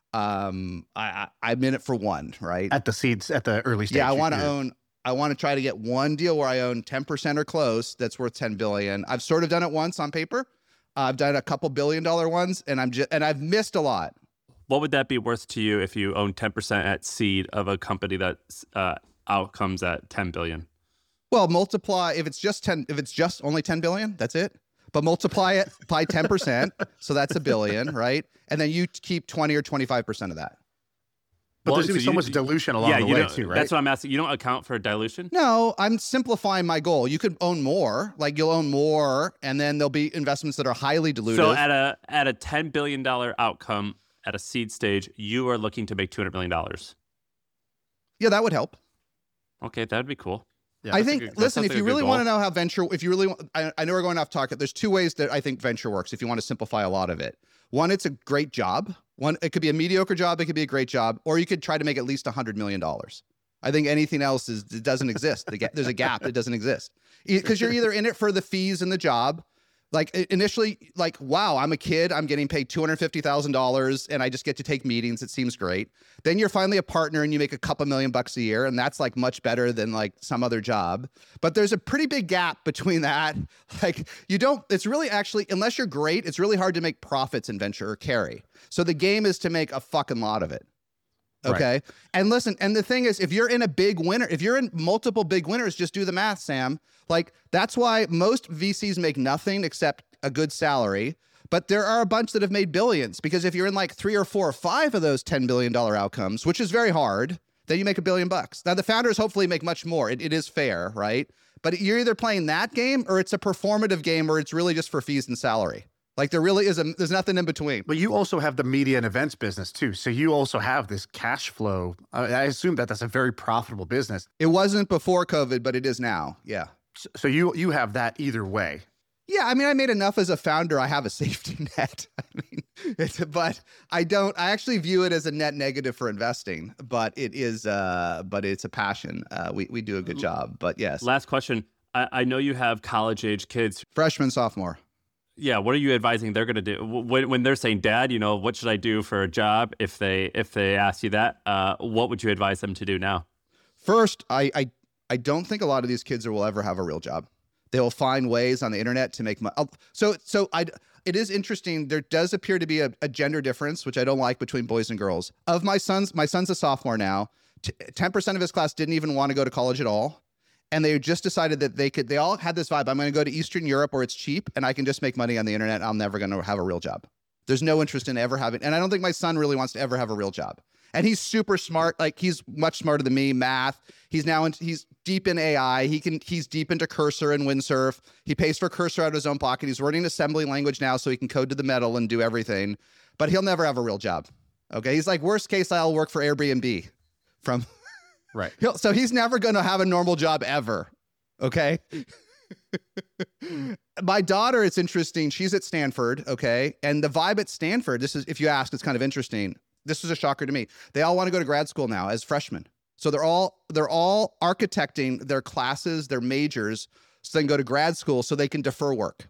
Um, I, I, I'm in it for one, right? At the seeds, at the early stage. Yeah, I you- want to you're- own, I want to try to get one deal where I own ten percent or close that's worth ten billion dollars. I've sort of done it once on paper. Uh, I've done a couple billion dollar ones, and I'm just, and I've missed a lot. What would that be worth to you if you own ten percent at seed of a company that uh, outcomes at ten billion? Well, multiply, if it's just ten, if it's just only ten billion, that's it. But multiply it by ten percent, so that's a billion, right? And then you keep twenty or twenty-five percent of that. But Well, there's going to so be so you- much dilution along yeah, the you way don't- too, right? That's what I'm asking. You don't account for dilution? No, I'm simplifying my goal. You could own more, like you'll own more, and then there'll be investments that are highly dilutive. So at a at a ten billion dollars outcome at a seed stage, you are looking to make two hundred million dollars. Yeah, that would help. Okay, that'd be cool. Yeah, I that's a think, good- that listen, sounds if like you a good really goal. want to know how venture, if you really want, I, I know we're going off topic. There's two ways that I think venture works if you want to simplify a lot of it. One, it's a great job. One, it could be a mediocre job. It could be a great job. Or you could try to make at least one hundred million dollars. I think anything else is it doesn't exist. The ga- There's a gap that doesn't exist. Because you're either in it for the fees and the job. Like i- initially, like, wow, I'm a kid. I'm getting paid two hundred fifty thousand dollars and I just get to take meetings. It seems great. Then you're finally a partner and you make a couple million bucks a year. And that's like much better than like some other job. But there's a pretty big gap between that. Like you don't, it's really actually, unless you're great, it's really hard to make profits in venture or carry. So the game is to make a fucking lot of it. Okay. Right. And listen, and the thing is, if you're in a big winner, if you're in multiple big winners, just do the math, Sam. Like that's why most V Cs make nothing except a good salary. But there are a bunch that have made billions because if you're in like three or four or five of those ten billion dollars outcomes, which is very hard, then you make a billion bucks. Now the founders hopefully make much more. It, it is fair, right? But you're either playing that game or it's a performative game or it's really just for fees and salary. Like there really is a, there's nothing in between. But you also have the media and events business too. So you also have this cash flow. I I assume that that's a very profitable business. It wasn't before COVID, but it is now. Yeah. S- So you you have that either way. Yeah, I mean, I made enough as a founder. I have a safety net. I mean, it's, but I don't. I actually view it as a net negative for investing. But it is. Uh, but it's a passion. Uh, we we do a good job. But yes, Last question. I, I know you have college age kids. freshman, sophomore. Yeah, what are you advising they're going to do when, when they're saying, "Dad, you know, what should I do for a job?" If they if they ask you that, uh, what would you advise them to do now? First, I I I don't think a lot of these kids will ever have a real job. They will find ways on the internet to make money. So so I. It is interesting. There does appear to be a, a gender difference, which I don't like, between boys and girls. Of my sons, my son's a sophomore now. ten percent of his class didn't even want to go to college at all. and they just decided that they could, they all had this vibe. I'm going to go to Eastern Europe where it's cheap and I can just make money on the internet. I'm never going to have a real job. There's no interest in ever having, and I don't think my son really wants to ever have a real job. And he's super smart. Like he's much smarter than me, math. He's now in, he's deep in A I. He can, he's deep into Cursor and Windsurf. He pays for Cursor out of his own pocket. He's learning assembly language now so he can code to the metal and do everything, but he'll never have a real job. Okay. He's like, worst case, I'll work for Airbnb from, right. He'll, so he's never going to have a normal job ever. Okay. My daughter, it's interesting. She's at Stanford. Okay. And the vibe at Stanford, this is, if you ask, it's kind of interesting. This was a shocker to me. They all want to go to grad school now as freshmen. So they're all, they're all architecting their classes, their majors, so they can go to grad school so they can defer work.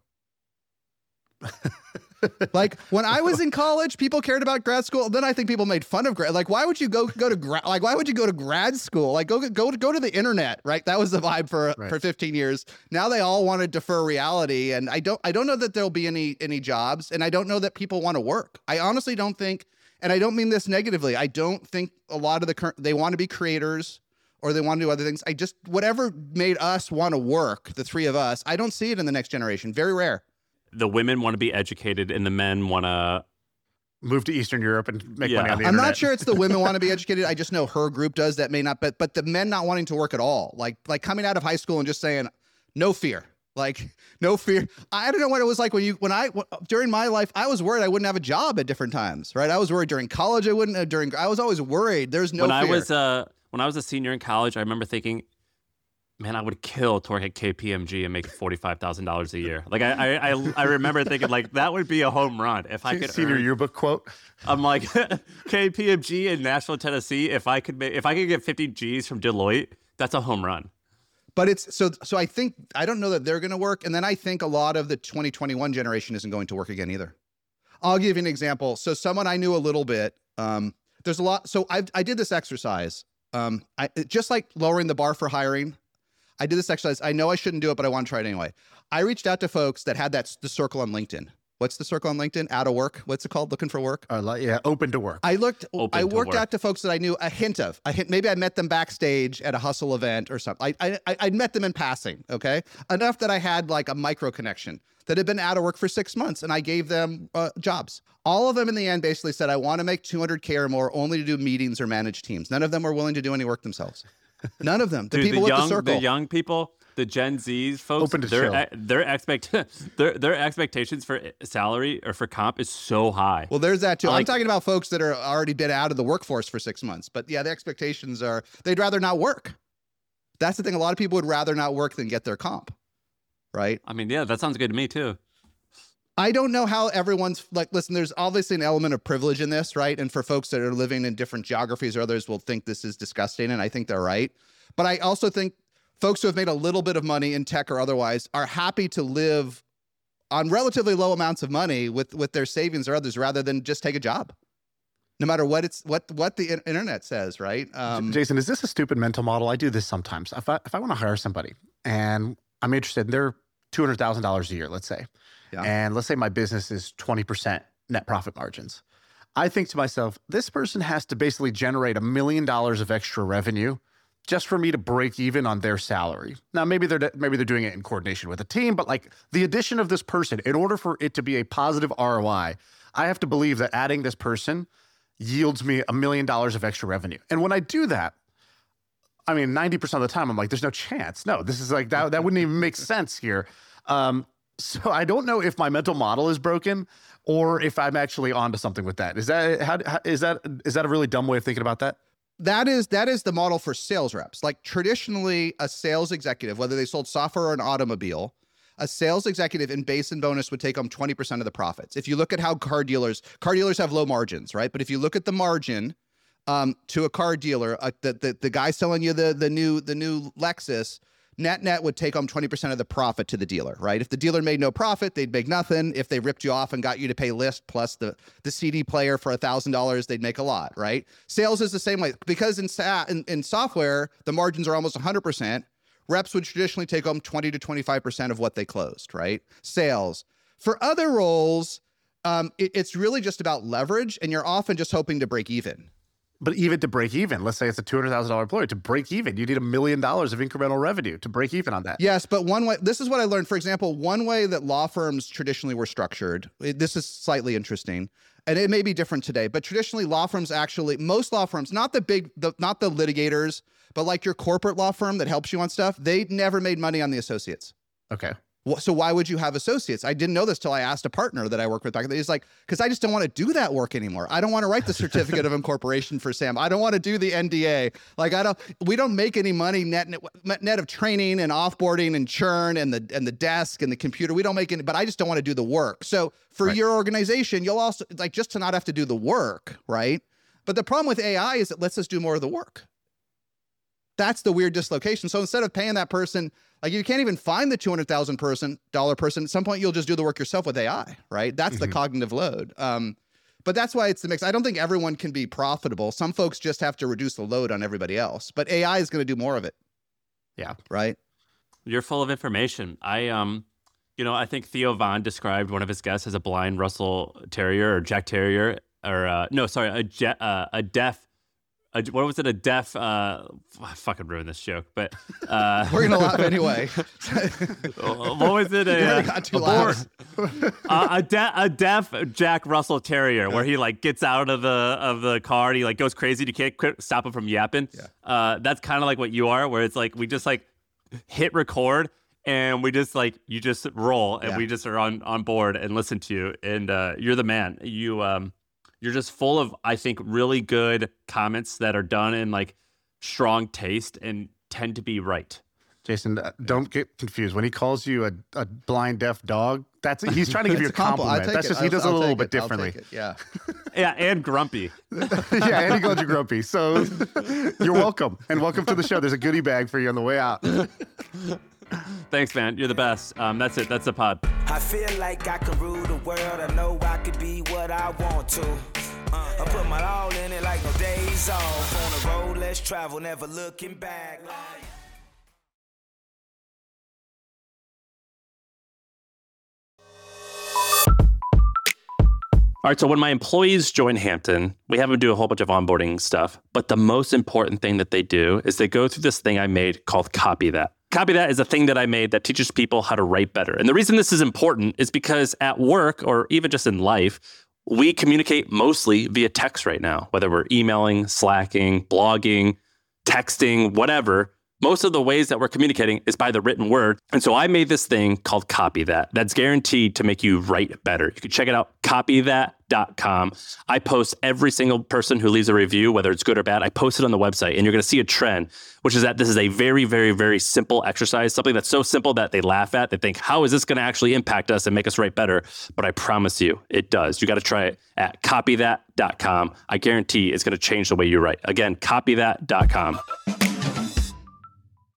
Like when I was in college, people cared about grad school. Then I think people made fun of grad. Like, why would you go go to grad? Like, why would you go to grad school? Like, go go go to the internet, right? That was the vibe for right. for fifteen years. Now they all want to defer reality, and I don't I don't know that there'll be any any jobs, and I don't know that people want to work. I honestly don't think, and I don't mean this negatively. I don't think a lot of the current they want to be creators or they want to do other things. I just whatever made us want to work, the three of us. I don't see it in the next generation. Very rare. The women want to be educated and the men want to move to Eastern Europe and make yeah. money on the I'm internet. not sure it's the women want to be educated. I just know her group does. That may not, but but the men not wanting to work at all. Like like coming out of high school and just saying, no fear. Like no fear. I don't know what it was like when you when I during my life I was worried I wouldn't have a job at different times. Right. I was worried during college I wouldn't have during. I was always worried. There's no when fear. I was uh when I was a senior in college, I remember thinking, man, I would kill to work at K P M G and make forty-five thousand dollars a year. Like I, I, I, I remember thinking like that would be a home run if I could. Senior earn, yearbook quote. I'm like K P M G in Nashville, Tennessee. If I could make, if I could get fifty G's from Deloitte, that's a home run. But it's so so. I think I don't know that they're going to work, and then I think a lot of the twenty twenty-one generation isn't going to work again either. I'll give you an example. So someone I knew a little bit. Um, there's a lot. So I I did this exercise. Um, I just like lowering the bar for hiring. I did this exercise. I know I shouldn't do it, but I want to try it anyway. I reached out to folks that had that the circle on LinkedIn. What's the circle on LinkedIn? Out of work. What's it called? Looking for work. Uh, like, yeah, open to work. I looked. Open I to worked work. out to folks that I knew a hint of. A hint. Maybe I met them backstage at a hustle event or something. I I I met them in passing. Okay, enough that I had like a micro connection that had been out of work for six months, and I gave them uh, jobs. All of them in the end basically said, "I want to make two hundred K or more, only to do meetings or manage teams." None of them were willing to do any work themselves. None of them. The Dude, people the with young, the circle. the young people. The Gen Zs folks, Open to their chill. their expect their their expectations for salary or for comp is so high. Well, there's that too. Like- I'm talking about folks that are already been out of the workforce for six months. But yeah, the expectations are they'd rather not work. That's the thing. A lot of people would rather not work than get their comp, right? I mean, yeah, that sounds good to me too. I don't know how everyone's like, listen, there's obviously an element of privilege in this, right? And for folks that are living in different geographies or others will think this is disgusting. And I think they're right. But I also think folks who have made a little bit of money in tech or otherwise are happy to live on relatively low amounts of money with, with their savings or others rather than just take a job. No matter what it's what what the internet says, right? Um, Jason, is this a stupid mental model? I do this sometimes. If I if I want to hire somebody and I'm interested, they're two hundred thousand dollars a year, let's say, Yeah. and let's say my business is twenty percent net profit margins. I think to myself, this person has to basically generate a million dollars of extra revenue just for me to break even on their salary. Now, maybe they're maybe they're doing it in coordination with a team, but like the addition of this person, in order for it to be a positive R O I, I have to believe that adding this person yields me a million dollars of extra revenue. And when I do that, I mean, ninety percent of the time, I'm like, there's no chance. No, this is like, that, that wouldn't even make sense here. Um, so I don't know if my mental model is broken or if I'm actually onto something with that. Is that, how, how, is that, is that a really dumb way of thinking about that? That is that is the model for sales reps. Like traditionally, a sales executive, whether they sold software or an automobile, a sales executive in base and bonus would take home twenty percent of the profits. If you look at how car dealers, car dealers have low margins, right? But if you look at the margin um, to a car dealer, uh, the, the the guy selling you the the new the new Lexus, net net would take home twenty percent of the profit to the dealer, right? If the dealer made no profit, they'd make nothing. If they ripped you off and got you to pay list plus the, the C D player for one thousand dollars, they'd make a lot, right? Sales is the same way. Because in, sa- in, in software, the margins are almost one hundred percent. Reps would traditionally take home twenty to twenty-five percent of what they closed, right? Sales. For other roles, um, it, it's really just about leverage, and you're often just hoping to break even. But even to break even, let's say it's a two hundred thousand dollars employee, to break even, you need a million dollars of incremental revenue to break even on that. Yes, but one way, this is what I learned. For example, one way that law firms traditionally were structured, it- this is slightly interesting, and it may be different today, but traditionally law firms actually, most law firms, not the big, the, not the litigators, but like your corporate law firm that helps you on stuff, they never made money on the associates. Okay. Wh- So why would you have associates? I didn't know this till I asked a partner that I work with back then. He's like, because I just don't want to do that work anymore. I don't want to write the certificate of incorporation for Sam. I don't want to do the N D A. Like I don't. We don't make any money net net, net of training and offboarding and churn and the and the desk and the computer. We don't make any. But I just don't want to do the work. So for Right. your organization, you'll also like just to not have to do the work, right? But the problem with A I is it lets us do more of the work. That's the weird dislocation. So instead of paying that person, like you can't even find the two hundred thousand person dollar person. At some point, you'll just do the work yourself with A I, right? That's the Mhm. cognitive load. Um, but that's why it's the mix. I don't think everyone can be profitable. Some folks just have to reduce the load on everybody else. But A I is going to do more of it. Yeah. Right. You're full of information. I um, you know, I think Theo Von described one of his guests as a blind Russell Terrier or Jack Terrier, or uh, no, sorry, a je- uh, a deaf. A, what was it? A deaf. Uh, I fucking ruined this joke, but uh, We're gonna laugh anyway. what was it? A, You already uh, got two a laughs. uh, a, de- a deaf Jack Russell Terrier, where he like gets out of the of the car and he like goes crazy. And you can't quit, stop him from yapping. Yeah. Uh, that's kind of like what you are, where it's like we just like hit record and we just like you just roll and Yeah. we just are on on board and listen to you, and uh, you're the man. You um. You're just full of, I think, really good comments that are done in like strong taste and tend to be right. Jason, uh, don't get confused. When he calls you a, a blind deaf dog, that's he's trying to give you a It's a compliment. compliment. I'll take That's it. just he I'll- does it a I'll little take bit it. I'll differently. take it. Yeah. Yeah, and grumpy. Yeah, and he called you grumpy. So you're welcome. And welcome to the show. There's a goodie bag for you on the way out. Thanks, man. You're the best. Um, that's it. That's the pod. I feel like I can rule the world. I know I could be what I want to. Uh, I put my all in it like no days off. On the road, let's travel, never looking back. All right, so when my employees join Hampton, we have them do a whole bunch of onboarding stuff. But the most important thing that they do is they go through this thing I made called Copy That. Copy That is a thing that I made that teaches people how to write better. And the reason this is important is because at work or even just in life, we communicate mostly via text right now, whether we're emailing, slacking, blogging, texting, whatever. Most of the ways that we're communicating is by the written word. And so I made this thing called Copy That that's guaranteed to make you write better. You can check it out, copy that dot com. I post every single person who leaves a review, whether it's good or bad. I post it on the website, and you're going to see a trend, which is that this is a very, very, very simple exercise, something that's so simple that they laugh at. They think, how is this going to actually impact us and make us write better? But I promise you, it does. You got to try it at copy that dot com. I guarantee it's going to change the way you write. Again, copy that dot com.